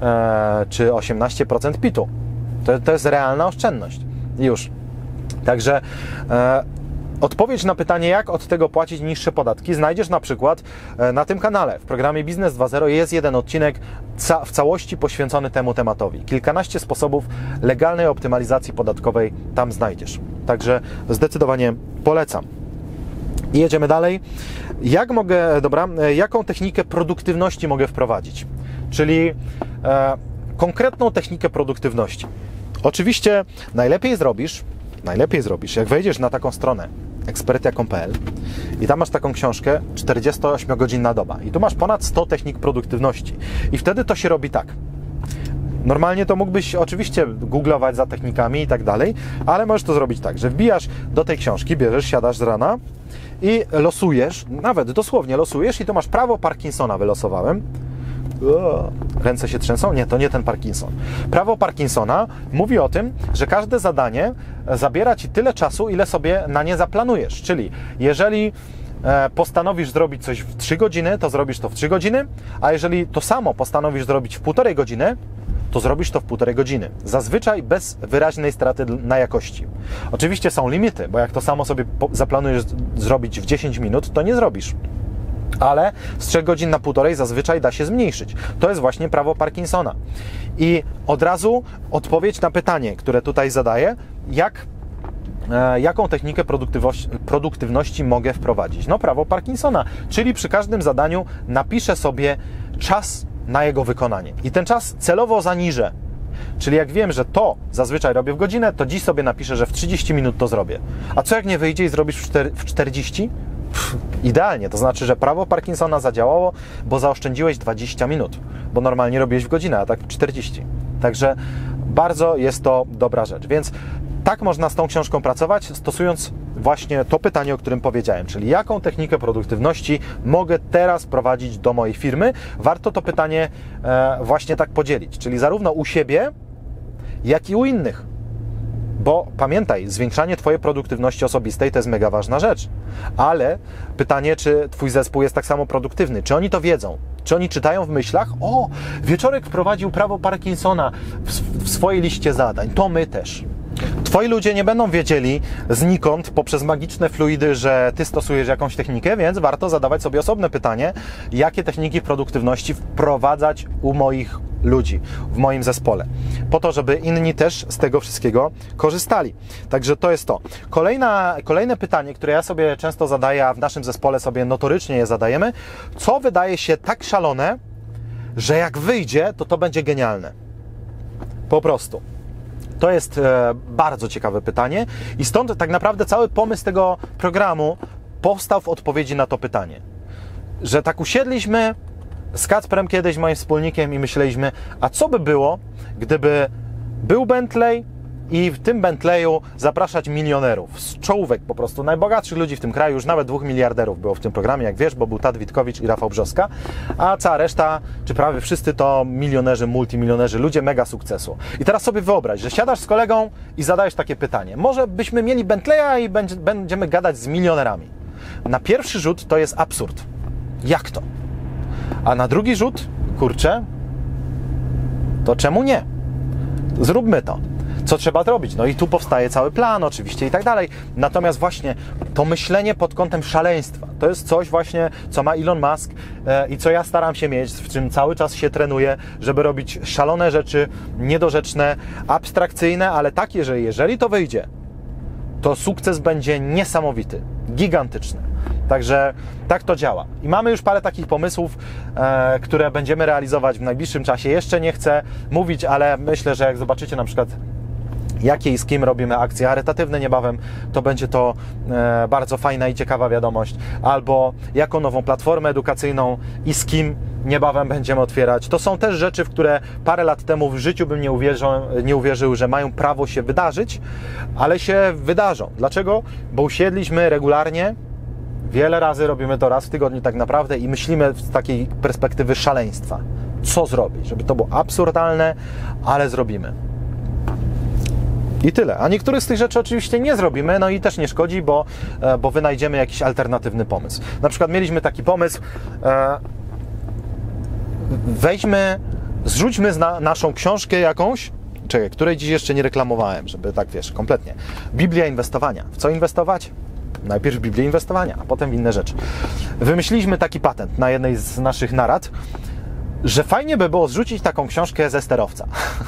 czy 18% PIT-u. To jest realna oszczędność. Już. Także odpowiedź na pytanie, jak od tego płacić niższe podatki, znajdziesz na przykład na tym kanale. W programie Biznes 2.0 jest jeden odcinek w całości poświęcony temu tematowi. Kilkanaście sposobów legalnej optymalizacji podatkowej tam znajdziesz. Także zdecydowanie polecam. I jedziemy dalej. Jaką technikę produktywności mogę wprowadzić? Czyli konkretną technikę produktywności. Oczywiście najlepiej zrobisz, jak wejdziesz na taką stronę ekspertia.pl i tam masz taką książkę 48-godzinna doba i tu masz ponad 100 technik produktywności i wtedy to się robi tak. Normalnie to mógłbyś oczywiście googlować za technikami i tak dalej, ale możesz to zrobić tak, że wbijasz do tej książki, bierzesz, siadasz z rana i losujesz, nawet dosłownie losujesz i tu masz prawo Parkinsona wylosowałem. Ręce się trzęsą? Nie, to nie ten Parkinson. Prawo Parkinsona mówi o tym, że każde zadanie zabiera Ci tyle czasu, ile sobie na nie zaplanujesz. Czyli jeżeli postanowisz zrobić coś w 3 godziny, to zrobisz to w 3 godziny, a jeżeli to samo postanowisz zrobić w 1,5 godziny, to zrobisz to w 1,5 godziny. Zazwyczaj bez wyraźnej straty na jakości. Oczywiście są limity, bo jak to samo sobie zaplanujesz zrobić w 10 minut, to nie zrobisz. ale z 3 godzin na 1,5 zazwyczaj da się zmniejszyć. To jest właśnie prawo Parkinsona. I od razu odpowiedź na pytanie, które tutaj zadaję, jaką technikę produktywności mogę wprowadzić? No prawo Parkinsona, czyli przy każdym zadaniu napiszę sobie czas na jego wykonanie i ten czas celowo zaniżę. Czyli jak wiem, że to zazwyczaj robię w godzinę, to dziś sobie napiszę, że w 30 minut to zrobię. A co jak nie wyjdzie i zrobisz w 40? Idealnie, to znaczy, że prawo Parkinsona zadziałało, bo zaoszczędziłeś 20 minut, bo normalnie robiłeś w godzinę, a tak 40. Także bardzo jest to dobra rzecz, więc tak można z tą książką pracować, stosując właśnie to pytanie, o którym powiedziałem, czyli jaką technikę produktywności mogę teraz prowadzić do mojej firmy. Warto to pytanie właśnie tak podzielić, czyli zarówno u siebie, jak i u innych. Bo pamiętaj, zwiększanie Twojej produktywności osobistej to jest mega ważna rzecz. Ale pytanie, czy Twój zespół jest tak samo produktywny? Czy oni to wiedzą? Czy oni czytają w myślach? O, Wieczorek wprowadził prawo Parkinsona w swojej liście zadań. To my też. Twoi ludzie nie będą wiedzieli znikąd poprzez magiczne fluidy, że Ty stosujesz jakąś technikę, więc warto zadawać sobie osobne pytanie, jakie techniki produktywności wprowadzać u moich ludzi, w moim zespole, po to, żeby inni też z tego wszystkiego korzystali. Także to jest to. Kolejne pytanie, które ja sobie często zadaję, a w naszym zespole sobie notorycznie je zadajemy, co wydaje się tak szalone, że jak wyjdzie, to będzie genialne. Po prostu. To jest bardzo ciekawe pytanie i stąd tak naprawdę cały pomysł tego programu powstał w odpowiedzi na to pytanie. Że tak usiedliśmy z Kacprem kiedyś, moim wspólnikiem, i myśleliśmy, a co by było, gdyby był Bentley i w tym Bentleyu zapraszać milionerów, z czołówek po prostu, najbogatszych ludzi w tym kraju, już nawet 2 miliarderów było w tym programie, jak wiesz, bo był Tad Witkowicz i Rafał Brzoska, a cała reszta, czy prawie wszyscy to milionerzy, multimilionerzy, ludzie mega sukcesu. I teraz sobie wyobraź, że siadasz z kolegą i zadajesz takie pytanie, może byśmy mieli Bentleya i będziemy gadać z milionerami. Na pierwszy rzut to jest absurd. Jak to? A na drugi rzut, kurczę, to czemu nie? Zróbmy to. Co trzeba zrobić? No i tu powstaje cały plan oczywiście i tak dalej. Natomiast właśnie to myślenie pod kątem szaleństwa, to jest coś właśnie, co ma Elon Musk i co ja staram się mieć, w czym cały czas się trenuję, żeby robić szalone rzeczy, niedorzeczne, abstrakcyjne, ale takie, że jeżeli to wyjdzie, to sukces będzie niesamowity, gigantyczny. Także tak to działa. I mamy już parę takich pomysłów, które będziemy realizować w najbliższym czasie. Jeszcze nie chcę mówić, ale myślę, że jak zobaczycie na przykład, jakie i z kim robimy akcje charytatywne niebawem, to będzie to bardzo fajna i ciekawa wiadomość. Albo jaką nową platformę edukacyjną i z kim niebawem będziemy otwierać. To są też rzeczy, w które parę lat temu w życiu bym nie uwierzył, że mają prawo się wydarzyć, ale się wydarzą. Dlaczego? Bo usiedliśmy regularnie, wiele razy robimy to raz w tygodniu tak naprawdę i myślimy z takiej perspektywy szaleństwa. Co zrobić? Żeby to było absurdalne, ale zrobimy. I tyle. A niektórych z tych rzeczy oczywiście nie zrobimy, no i też nie szkodzi, bo wynajdziemy jakiś alternatywny pomysł. Na przykład mieliśmy taki pomysł, zrzućmy naszą książkę jakąś, której dziś jeszcze nie reklamowałem, żeby tak, wiesz, kompletnie. Biblia inwestowania. W co inwestować? Najpierw w Biblię inwestowania, a potem w inne rzeczy. Wymyśliliśmy taki patent na jednej z naszych narad, że fajnie by było zrzucić taką książkę ze sterowca.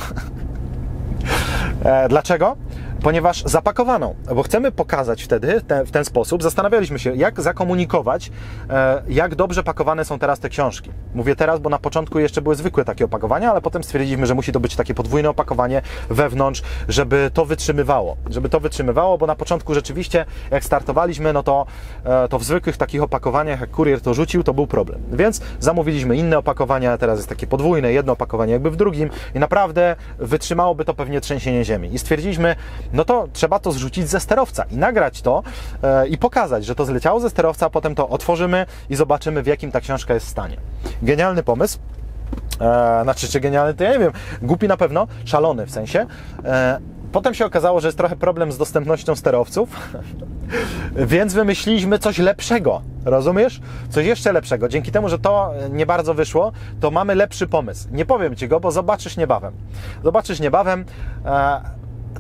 Dlaczego? Ponieważ zapakowaną, bo chcemy pokazać wtedy w ten sposób, zastanawialiśmy się, jak zakomunikować, jak dobrze pakowane są teraz te książki. Mówię teraz, bo na początku jeszcze były zwykłe takie opakowania, ale potem stwierdziliśmy, że musi to być takie podwójne opakowanie wewnątrz, żeby to wytrzymywało, bo na początku rzeczywiście, jak startowaliśmy, no to w zwykłych takich opakowaniach, jak kurier to rzucił, to był problem. Więc zamówiliśmy inne opakowania, teraz jest takie podwójne, jedno opakowanie jakby w drugim i naprawdę wytrzymałoby to pewnie trzęsienie ziemi. I stwierdziliśmy, no to trzeba to zrzucić ze sterowca i nagrać to i pokazać, że to zleciało ze sterowca, a potem to otworzymy i zobaczymy, w jakim ta książka jest w stanie. Genialny pomysł. Czy genialny, to ja nie wiem. Głupi na pewno, szalony w sensie. Potem się okazało, że jest trochę problem z dostępnością sterowców, więc wymyśliliśmy coś lepszego, rozumiesz? Coś jeszcze lepszego. Dzięki temu, że to nie bardzo wyszło, to mamy lepszy pomysł. Nie powiem Ci go, bo zobaczysz niebawem.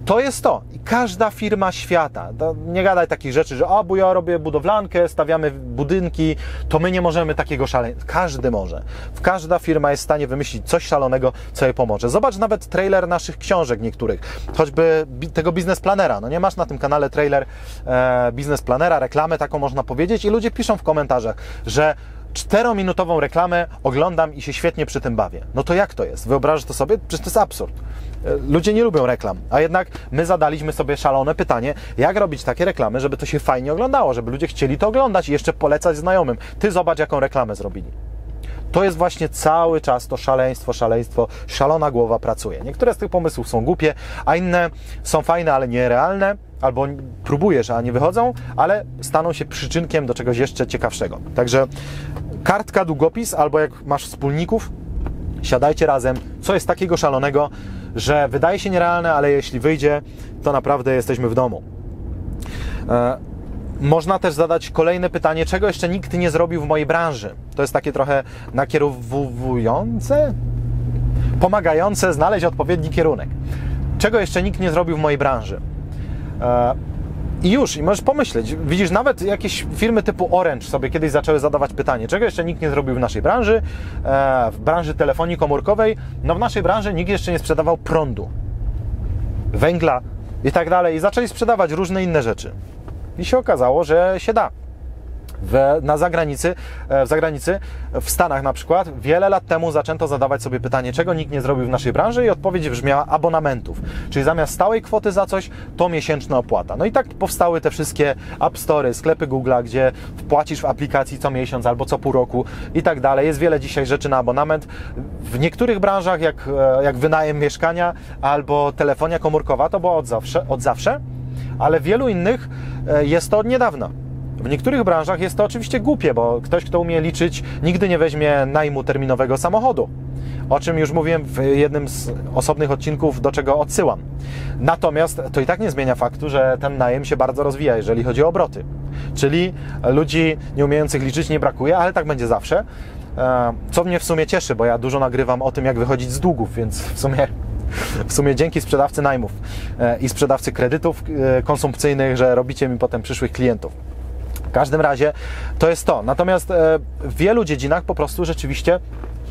To jest to. I każda firma świata, nie gadaj takich rzeczy, że bo ja robię budowlankę, stawiamy budynki, to my nie możemy takiego szaleństwa. Każdy może. Każda firma jest w stanie wymyślić coś szalonego, co jej pomoże. Zobacz nawet trailer naszych książek niektórych, choćby tego biznesplanera. No nie masz na tym kanale trailer biznesplanera, reklamę taką można powiedzieć i ludzie piszą w komentarzach, że 4-minutową reklamę oglądam i się świetnie przy tym bawię. No to jak to jest? Wyobrażasz to sobie? Przecież to jest absurd. Ludzie nie lubią reklam, a jednak my zadaliśmy sobie szalone pytanie, jak robić takie reklamy, żeby to się fajnie oglądało, żeby ludzie chcieli to oglądać i jeszcze polecać znajomym. Ty zobacz, jaką reklamę zrobili. To jest właśnie cały czas to szaleństwo, szalona głowa pracuje. Niektóre z tych pomysłów są głupie, a inne są fajne, ale nierealne, albo próbujesz, a nie wychodzą, ale staną się przyczynkiem do czegoś jeszcze ciekawszego. Także kartka, długopis, albo jak masz wspólników, siadajcie razem, co jest takiego szalonego, że wydaje się nierealne, ale jeśli wyjdzie, to naprawdę jesteśmy w domu. Można też zadać kolejne pytanie, czego jeszcze nikt nie zrobił w mojej branży. To jest takie trochę nakierowujące, pomagające znaleźć odpowiedni kierunek. Czego jeszcze nikt nie zrobił w mojej branży. I możesz pomyśleć, widzisz, nawet jakieś firmy typu Orange sobie kiedyś zaczęły zadawać pytanie, czego jeszcze nikt nie zrobił w naszej branży, w branży telefonii komórkowej. No w naszej branży nikt jeszcze nie sprzedawał prądu, węgla i tak dalej. I zaczęli sprzedawać różne inne rzeczy. I się okazało, że się da. W zagranicy, w Stanach na przykład, wiele lat temu zaczęto zadawać sobie pytanie, czego nikt nie zrobił w naszej branży i odpowiedź brzmiała abonamentów. Czyli zamiast stałej kwoty za coś, to miesięczna opłata. No i tak powstały te wszystkie App Story, sklepy Google'a, gdzie płacisz w aplikacji co miesiąc albo co pół roku i tak dalej. Jest wiele dzisiaj rzeczy na abonament. W niektórych branżach, jak wynajem mieszkania albo telefonia komórkowa, to było od zawsze, ale w wielu innych jest to od niedawna. W niektórych branżach jest to oczywiście głupie, bo ktoś, kto umie liczyć, nigdy nie weźmie najmu terminowego samochodu. O czym już mówiłem w jednym z osobnych odcinków, do czego odsyłam. Natomiast to i tak nie zmienia faktu, że ten najem się bardzo rozwija, jeżeli chodzi o obroty. Czyli ludzi nieumiejących liczyć nie brakuje, ale tak będzie zawsze. Co mnie w sumie cieszy, bo ja dużo nagrywam o tym, jak wychodzić z długów, więc w sumie dzięki sprzedawcy najmów i sprzedawcy kredytów konsumpcyjnych, że robicie mi potem przyszłych klientów. W każdym razie to jest to. Natomiast w wielu dziedzinach po prostu rzeczywiście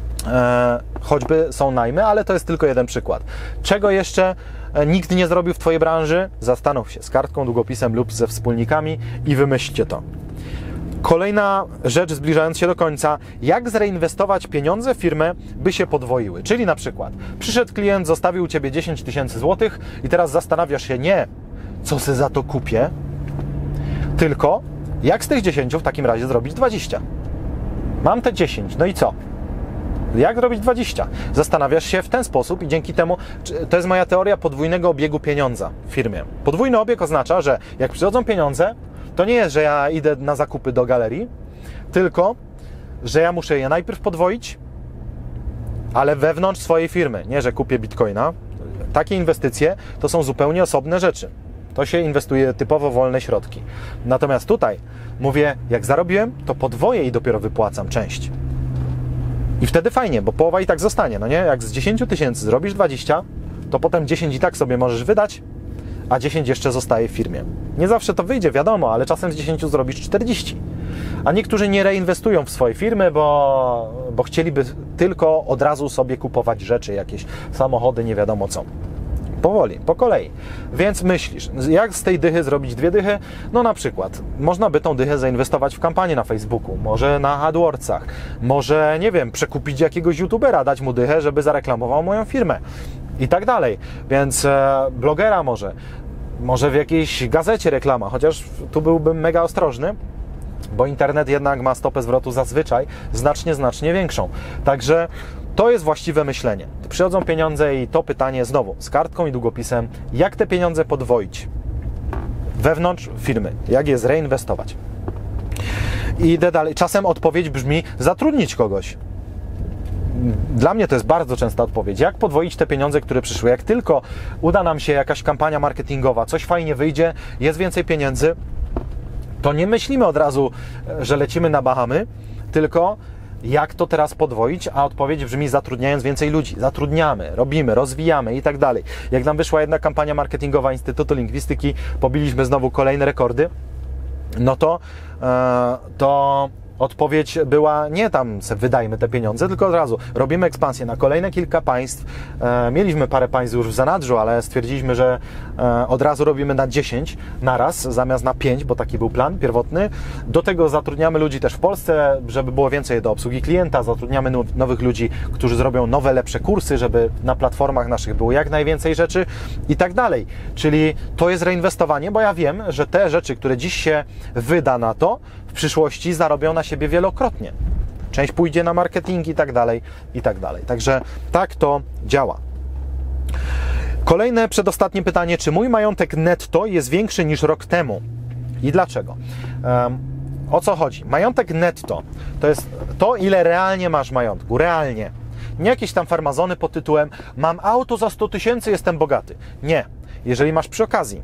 choćby są najmy, ale to jest tylko jeden przykład. Czego jeszcze nikt nie zrobił w Twojej branży? Zastanów się z kartką, długopisem lub ze wspólnikami i wymyślcie to. Kolejna rzecz, zbliżając się do końca, jak zreinwestować pieniądze w firmę, by się podwoiły. Czyli na przykład przyszedł klient, zostawił u Ciebie 10 000 złotych i teraz zastanawiasz się nie, co se za to kupię, tylko jak z tych 10 w takim razie zrobić 20? Mam te 10, no i co? Jak zrobić 20? Zastanawiasz się w ten sposób i dzięki temu, to jest moja teoria podwójnego obiegu pieniądza w firmie. Podwójny obieg oznacza, że jak przychodzą pieniądze, to nie jest, że ja idę na zakupy do galerii, tylko, że ja muszę je najpierw podwoić, ale wewnątrz swojej firmy. Nie, że kupię bitcoina. Takie inwestycje to są zupełnie osobne rzeczy. To się inwestuje typowo wolne środki. Natomiast tutaj mówię, jak zarobiłem, to podwoję i dopiero wypłacam część. I wtedy fajnie, bo połowa i tak zostanie, no nie? Jak z 10 000 zrobisz 20, to potem 10 i tak sobie możesz wydać, a 10 jeszcze zostaje w firmie. Nie zawsze to wyjdzie, wiadomo, ale czasem z 10 zrobisz 40. A niektórzy nie reinwestują w swoje firmy, bo chcieliby tylko od razu sobie kupować rzeczy, jakieś samochody, nie wiadomo co. Powoli, po kolei. Więc myślisz, jak z tej dychy zrobić 2 dychy? No na przykład, można by tą dychę zainwestować w kampanię na Facebooku, może na AdWordsach, może, nie wiem, przekupić jakiegoś youtubera, dać mu dychę, żeby zareklamował moją firmę i tak dalej. Więc blogera może w jakiejś gazecie reklama, chociaż tu byłbym mega ostrożny, bo internet jednak ma stopę zwrotu zazwyczaj znacznie większą. Także to jest właściwe myślenie. Przychodzą pieniądze i to pytanie znowu z kartką i długopisem, jak te pieniądze podwoić wewnątrz firmy, jak je zreinwestować. I idę dalej. Czasem odpowiedź brzmi, zatrudnić kogoś. Dla mnie to jest bardzo częsta odpowiedź. Jak podwoić te pieniądze, które przyszły? Jak tylko uda nam się jakaś kampania marketingowa, coś fajnie wyjdzie, jest więcej pieniędzy, to nie myślimy od razu, że lecimy na Bahamy, tylko jak to teraz podwoić, a odpowiedź brzmi zatrudniając więcej ludzi. Zatrudniamy, robimy, rozwijamy i tak dalej. Jak nam wyszła jedna kampania marketingowa Instytutu Lingwistyki, pobiliśmy znowu kolejne rekordy, no to odpowiedź była nie tam wydajmy te pieniądze, tylko od razu robimy ekspansję na kolejne kilka państw. Mieliśmy parę państw już w zanadrzu, ale stwierdziliśmy, że od razu robimy na 10 naraz, zamiast na 5, bo taki był plan pierwotny. Do tego zatrudniamy ludzi też w Polsce, żeby było więcej do obsługi klienta. Zatrudniamy nowych ludzi, którzy zrobią nowe, lepsze kursy, żeby na platformach naszych było jak najwięcej rzeczy i tak dalej. Czyli to jest reinwestowanie, bo ja wiem, że te rzeczy, które dziś się wyda na to, w przyszłości zarobią na siebie wielokrotnie. Część pójdzie na marketing i tak dalej, i tak dalej. Także tak to działa. Kolejne, przedostatnie pytanie. Czy mój majątek netto jest większy niż rok temu? I dlaczego? O co chodzi? Majątek netto to jest to, ile realnie masz majątku. Realnie. Nie jakieś tam farmazony pod tytułem mam auto za 100 000, jestem bogaty. Nie. Jeżeli masz przy okazji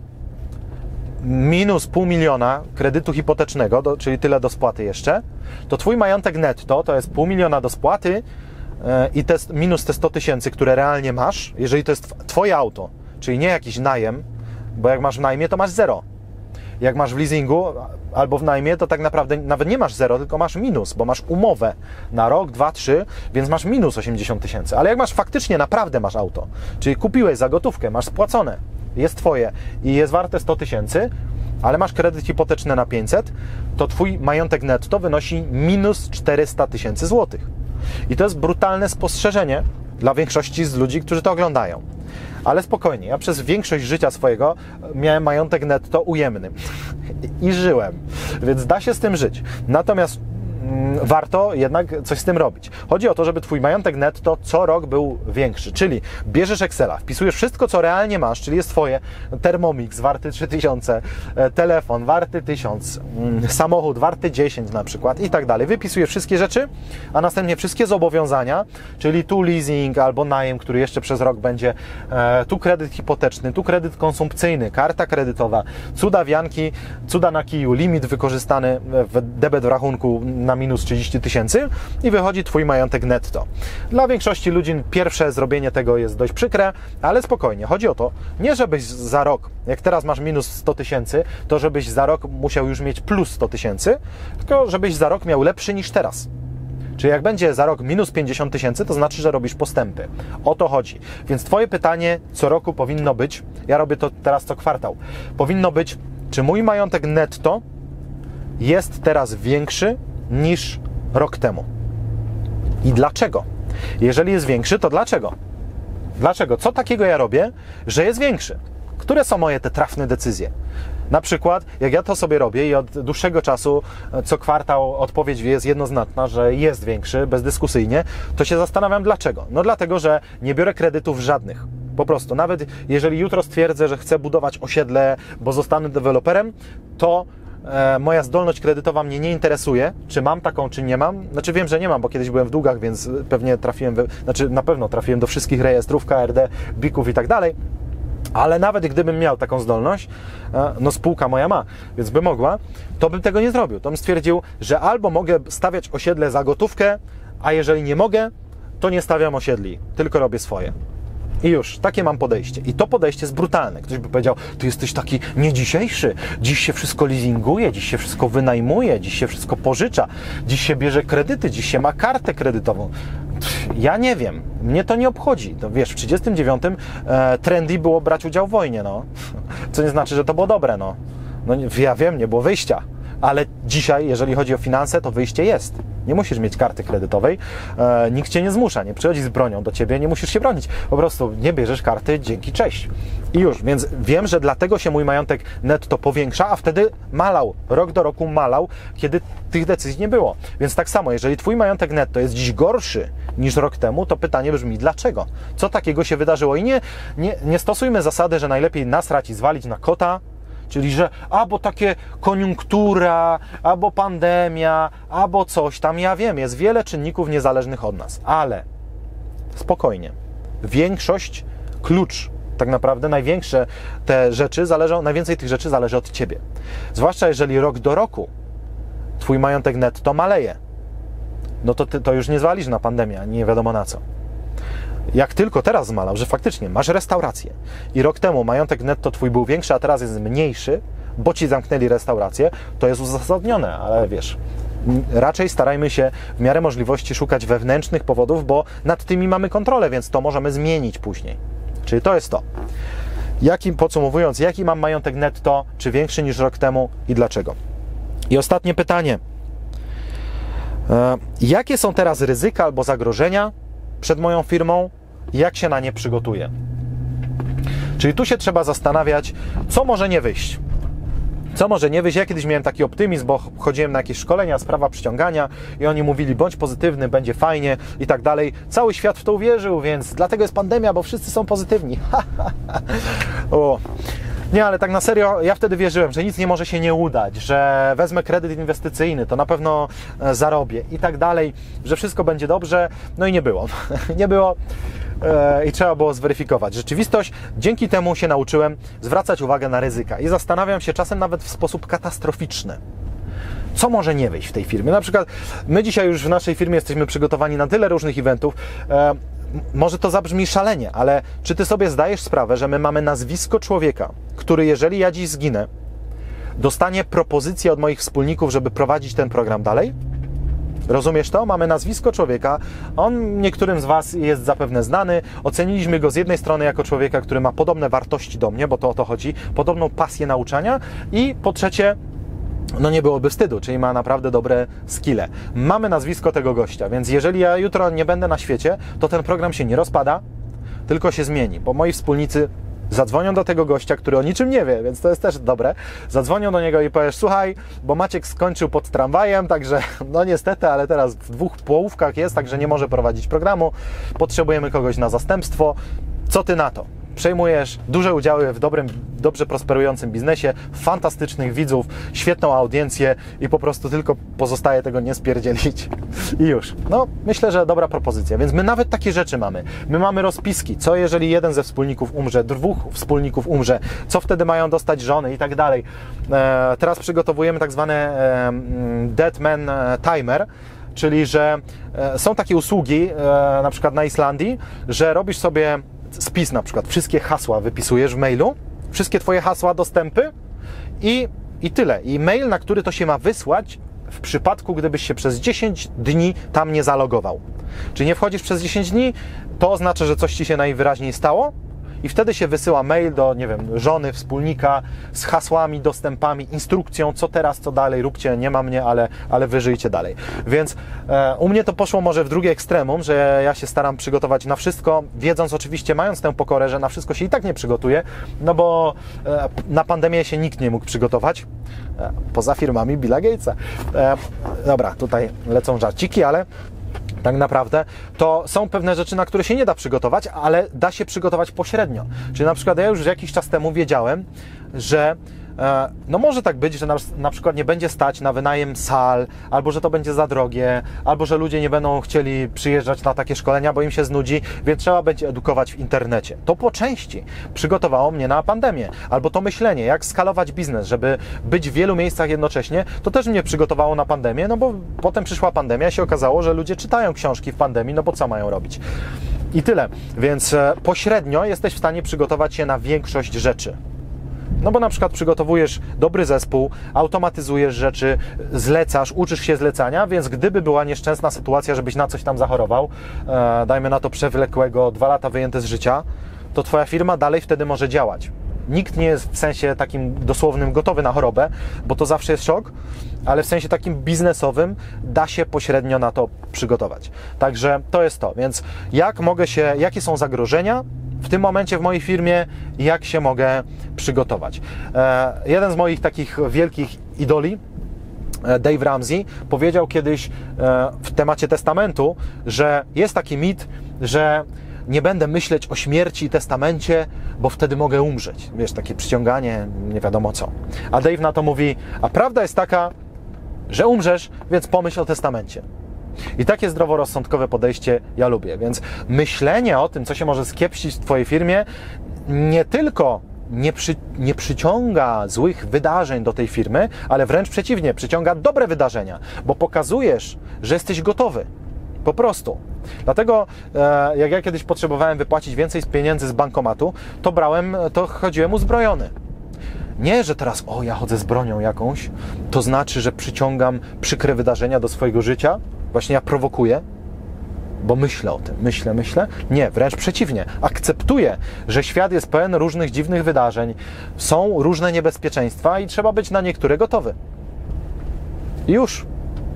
minus $500 000 kredytu hipotecznego, czyli tyle do spłaty jeszcze, to twój majątek netto to jest $500 000 do spłaty i minus te 100 000, które realnie masz, jeżeli to jest twoje auto, czyli nie jakiś najem, bo jak masz w najmie, to masz 0. Jak masz w leasingu albo w najmie, to tak naprawdę nawet nie masz 0, tylko masz minus, bo masz umowę na rok, 2, 3, więc masz minus 80 000. Ale jak masz faktycznie, naprawdę masz auto, czyli kupiłeś za gotówkę, masz spłacone, jest twoje i jest warte 100 000, ale masz kredyt hipoteczny na 500, to twój majątek netto wynosi minus 400 000 złotych. I to jest brutalne spostrzeżenie dla większości z ludzi, którzy to oglądają. Ale spokojnie, ja przez większość życia swojego miałem majątek netto ujemny i żyłem, więc da się z tym żyć. Natomiast warto jednak coś z tym robić. Chodzi o to, żeby twój majątek netto co rok był większy, czyli bierzesz Excela, wpisujesz wszystko, co realnie masz, czyli jest twoje, Thermomix warty 3000, telefon warty 1000, samochód warty 10 na przykład i tak dalej. Wypisujesz wszystkie rzeczy, a następnie wszystkie zobowiązania, czyli tu leasing albo najem, który jeszcze przez rok będzie, tu kredyt hipoteczny, tu kredyt konsumpcyjny, karta kredytowa, cuda wianki, cuda na kiju, limit wykorzystany w debet w rachunku na minus 30 000 i wychodzi twój majątek netto. Dla większości ludzi pierwsze zrobienie tego jest dość przykre, ale spokojnie. Chodzi o to, nie żebyś za rok, jak teraz masz minus 100 000, to żebyś za rok musiał już mieć plus 100 000, tylko żebyś za rok miał lepszy niż teraz. Czyli jak będzie za rok minus 50 000, to znaczy, że robisz postępy. O to chodzi. Więc twoje pytanie co roku powinno być, ja robię to teraz co kwartał, powinno być, czy mój majątek netto jest teraz większy niż rok temu. I dlaczego? Jeżeli jest większy, to dlaczego? Dlaczego? Co takiego ja robię, że jest większy? Które są moje te trafne decyzje? Na przykład, jak ja to sobie robię i od dłuższego czasu, co kwartał odpowiedź jest jednoznaczna, że jest większy, bezdyskusyjnie, to się zastanawiam dlaczego. No dlatego, że nie biorę kredytów żadnych. Po prostu, nawet jeżeli jutro stwierdzę, że chcę budować osiedle, bo zostanę deweloperem, to moja zdolność kredytowa mnie nie interesuje, czy mam taką, czy nie mam. Znaczy wiem, że nie mam, bo kiedyś byłem w długach, więc pewnie trafiłem, na pewno trafiłem do wszystkich rejestrów, KRD, BIK-ów i tak dalej. Ale nawet gdybym miał taką zdolność, no spółka moja ma, więc by mogła, to bym tego nie zrobił. To bym stwierdził, że albo mogę stawiać osiedle za gotówkę, a jeżeli nie mogę, to nie stawiam osiedli, tylko robię swoje. I już, takie mam podejście. I to podejście jest brutalne. Ktoś by powiedział, ty jesteś taki nie dzisiejszy. Dziś się wszystko leasinguje, dziś się wszystko wynajmuje, dziś się wszystko pożycza, dziś się bierze kredyty, dziś się ma kartę kredytową. Ja nie wiem, mnie to nie obchodzi. To wiesz, w 1939 trendy było brać udział w wojnie, no. Co nie znaczy, że to było dobre, no. No ja wiem, nie było wyjścia. Ale dzisiaj, jeżeli chodzi o finanse, to wyjście jest. Nie musisz mieć karty kredytowej, nikt cię nie zmusza, nie przychodzi z bronią do ciebie, nie musisz się bronić. Po prostu nie bierzesz karty, dzięki, cześć. I już, więc wiem, że dlatego się mój majątek netto powiększa, a wtedy malał, rok do roku malał, kiedy tych decyzji nie było. Więc tak samo, jeżeli twój majątek netto jest dziś gorszy niż rok temu, to pytanie brzmi, dlaczego? Co takiego się wydarzyło? I nie stosujmy zasady, że najlepiej nasrać i zwalić na kota, czyli, że albo takie koniunktura, albo pandemia, albo coś tam, ja wiem, jest wiele czynników niezależnych od nas, ale spokojnie, większość, klucz, tak naprawdę największe te rzeczy zależą, najwięcej tych rzeczy zależy od ciebie. Zwłaszcza jeżeli rok do roku twój majątek netto maleje. no to już nie zwalisz na pandemię, ani nie wiadomo na co. Jak tylko teraz zmalał, że faktycznie masz restaurację i rok temu majątek netto twój był większy, a teraz jest mniejszy, bo ci zamknęli restaurację, to jest uzasadnione, ale wiesz, raczej starajmy się w miarę możliwości szukać wewnętrznych powodów, bo nad tymi mamy kontrolę, więc to możemy zmienić później. Czyli to jest to. Podsumowując, jaki mam majątek netto, czy większy niż rok temu i dlaczego? I ostatnie pytanie. Jakie są teraz ryzyka albo zagrożenia przed moją firmą? Jak się na nie przygotuję? Czyli tu się trzeba zastanawiać, co może nie wyjść. Co może nie wyjść? Ja kiedyś miałem taki optymizm, bo chodziłem na jakieś szkolenia, sprawa przyciągania i oni mówili, bądź pozytywny, będzie fajnie i tak dalej. Cały świat w to uwierzył, więc dlatego jest pandemia, bo wszyscy są pozytywni. O. Nie, ale tak na serio, ja wtedy wierzyłem, że nic nie może się nie udać, że wezmę kredyt inwestycyjny, to na pewno zarobię i tak dalej, że wszystko będzie dobrze, no i nie było. Nie było i trzeba było zweryfikować. Rzeczywistość, dzięki temu się nauczyłem zwracać uwagę na ryzyka i zastanawiam się czasem nawet w sposób katastroficzny. Co może nie wyjść w tej firmie? Na przykład my dzisiaj już w naszej firmie jesteśmy przygotowani na tyle różnych eventów. Może to zabrzmi szalenie, ale czy ty sobie zdajesz sprawę, że my mamy nazwisko człowieka, który jeżeli ja dziś zginę, dostanie propozycję od moich wspólników, żeby prowadzić ten program dalej? Rozumiesz to? Mamy nazwisko człowieka, on niektórym z was jest zapewne znany, oceniliśmy go z jednej strony jako człowieka, który ma podobne wartości do mnie, bo to o to chodzi, podobną pasję nauczania i po trzecie, no nie byłoby wstydu, czyli ma naprawdę dobre skille. Mamy nazwisko tego gościa, więc jeżeli ja jutro nie będę na świecie, to ten program się nie rozpada, tylko się zmieni, bo moi wspólnicy zadzwonią do tego gościa, który o niczym nie wie, więc to jest też dobre. Zadzwonią do niego i powiesz, słuchaj, bo Maciek skończył pod tramwajem, także no niestety, ale teraz w 2 połówkach jest, także nie może prowadzić programu. Potrzebujemy kogoś na zastępstwo. Co ty na to? Przejmujesz duże udziały w dobrze prosperującym biznesie, fantastycznych widzów, świetną audiencję i po prostu tylko pozostaje tego nie spierdzielić i już. No, myślę, że dobra propozycja, więc my nawet takie rzeczy mamy. My mamy rozpiski, co jeżeli jeden ze wspólników umrze, 2 wspólników umrze, co wtedy mają dostać żony i tak dalej. Teraz przygotowujemy tak zwany Dead Man Timer, czyli że są takie usługi, na przykład na Islandii, że robisz sobie spis, na przykład wszystkie hasła wypisujesz w mailu, wszystkie twoje hasła, dostępy i tyle. I mail, na który to się ma wysłać w przypadku, gdybyś się przez 10 dni tam nie zalogował. Czyli nie wchodzisz przez 10 dni, to oznacza, że coś ci się najwyraźniej stało i wtedy się wysyła mail do, nie wiem, żony, wspólnika z hasłami, dostępami, instrukcją, co teraz, co dalej, róbcie, nie ma mnie, ale wy żyjcie dalej. Więc u mnie to poszło może w drugie ekstremum, że ja się staram przygotować na wszystko, wiedząc oczywiście, mając tę pokorę, że na wszystko się i tak nie przygotuję, no bo na pandemię się nikt nie mógł przygotować, poza firmami Billa Gatesa. Dobra, tutaj lecą żarciki, ale tak naprawdę to są pewne rzeczy, na które się nie da przygotować, ale da się przygotować pośrednio. Czyli na przykład ja już jakiś czas temu wiedziałem, że no może tak być, że na przykład nie będzie stać na wynajem sal, albo że to będzie za drogie, albo że ludzie nie będą chcieli przyjeżdżać na takie szkolenia, bo im się znudzi, więc trzeba będzie edukować w internecie. To po części przygotowało mnie na pandemię, albo to myślenie, jak skalować biznes, żeby być w wielu miejscach jednocześnie, to też mnie przygotowało na pandemię, no bo potem przyszła pandemia i się okazało, że ludzie czytają książki w pandemii, no bo co mają robić? I tyle. Więc pośrednio jesteś w stanie przygotować się na większość rzeczy. No bo na przykład przygotowujesz dobry zespół, automatyzujesz rzeczy, zlecasz, uczysz się zlecania, więc gdyby była nieszczęsna sytuacja, żebyś na coś tam zachorował, dajmy na to przewlekłego, 2 lata wyjęte z życia, to twoja firma dalej wtedy może działać. Nikt nie jest w sensie takim dosłownym gotowy na chorobę, bo to zawsze jest szok, ale w sensie takim biznesowym da się pośrednio na to przygotować. Także to jest to. Więc jakie są zagrożenia w tym momencie w mojej firmie, jak się mogę przygotować? Jeden z moich takich wielkich idoli, Dave Ramsey, powiedział kiedyś w temacie testamentu, że jest taki mit, że nie będę myśleć o śmierci i testamencie, bo wtedy mogę umrzeć. Wiesz, takie przyciąganie, nie wiadomo co. A Dave na to mówi, a prawda jest taka, że umrzesz, więc pomyśl o testamencie. I takie zdroworozsądkowe podejście ja lubię, więc myślenie o tym, co się może skiepścić w twojej firmie, nie tylko nie przyciąga złych wydarzeń do tej firmy, ale wręcz przeciwnie, przyciąga dobre wydarzenia, bo pokazujesz, że jesteś gotowy. Po prostu. Dlatego jak ja kiedyś potrzebowałem wypłacić więcej pieniędzy z bankomatu, to chodziłem uzbrojony. Nie, że teraz, ja chodzę z bronią jakąś, to znaczy, że przyciągam przykre wydarzenia do swojego życia. Właśnie ja prowokuję, bo myślę o tym. Myślę. Nie, wręcz przeciwnie. Akceptuję, że świat jest pełen różnych dziwnych wydarzeń, są różne niebezpieczeństwa i trzeba być na niektóre gotowy. I już.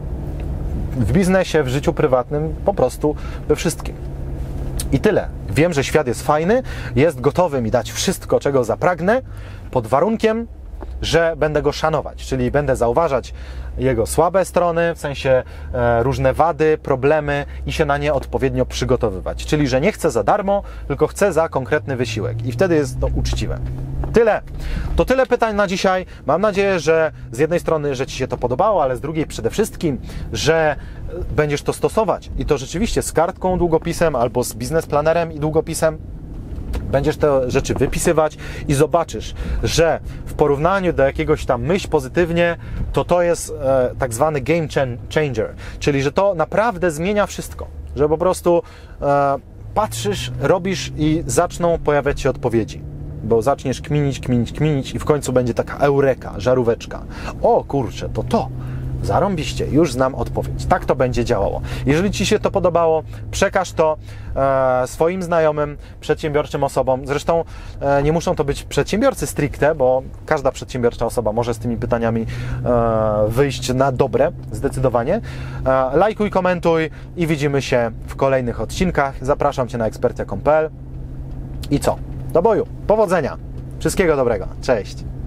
W biznesie, w życiu prywatnym, po prostu we wszystkim. I tyle. Wiem, że świat jest fajny, jest gotowy mi dać wszystko, czego zapragnę, pod warunkiem, że będę go szanować, czyli będę zauważać jego słabe strony, w sensie różne wady, problemy i się na nie odpowiednio przygotowywać. Czyli, że nie chcę za darmo, tylko chcę za konkretny wysiłek i wtedy jest to uczciwe. Tyle. To tyle pytań na dzisiaj. Mam nadzieję, że z jednej strony, że Ci się to podobało, ale z drugiej przede wszystkim, że będziesz to stosować i to rzeczywiście z kartką, długopisem albo z biznesplanerem i długopisem. Będziesz te rzeczy wypisywać i zobaczysz, że w porównaniu do jakiegoś tam myśl pozytywnie, to jest tak zwany game changer, czyli że to naprawdę zmienia wszystko, że po prostu patrzysz, robisz i zaczną pojawiać się odpowiedzi, bo zaczniesz kminić i w końcu będzie taka eureka, żaróweczka. O kurczę, to zarąbiście, już znam odpowiedź. Tak to będzie działało. Jeżeli Ci się to podobało, przekaż to swoim znajomym, przedsiębiorczym osobom. Zresztą nie muszą to być przedsiębiorcy stricte, bo każda przedsiębiorcza osoba może z tymi pytaniami wyjść na dobre, zdecydowanie. Lajkuj, komentuj i widzimy się w kolejnych odcinkach. Zapraszam Cię na ekspertia.pl i co? Do boju. Powodzenia. Wszystkiego dobrego. Cześć.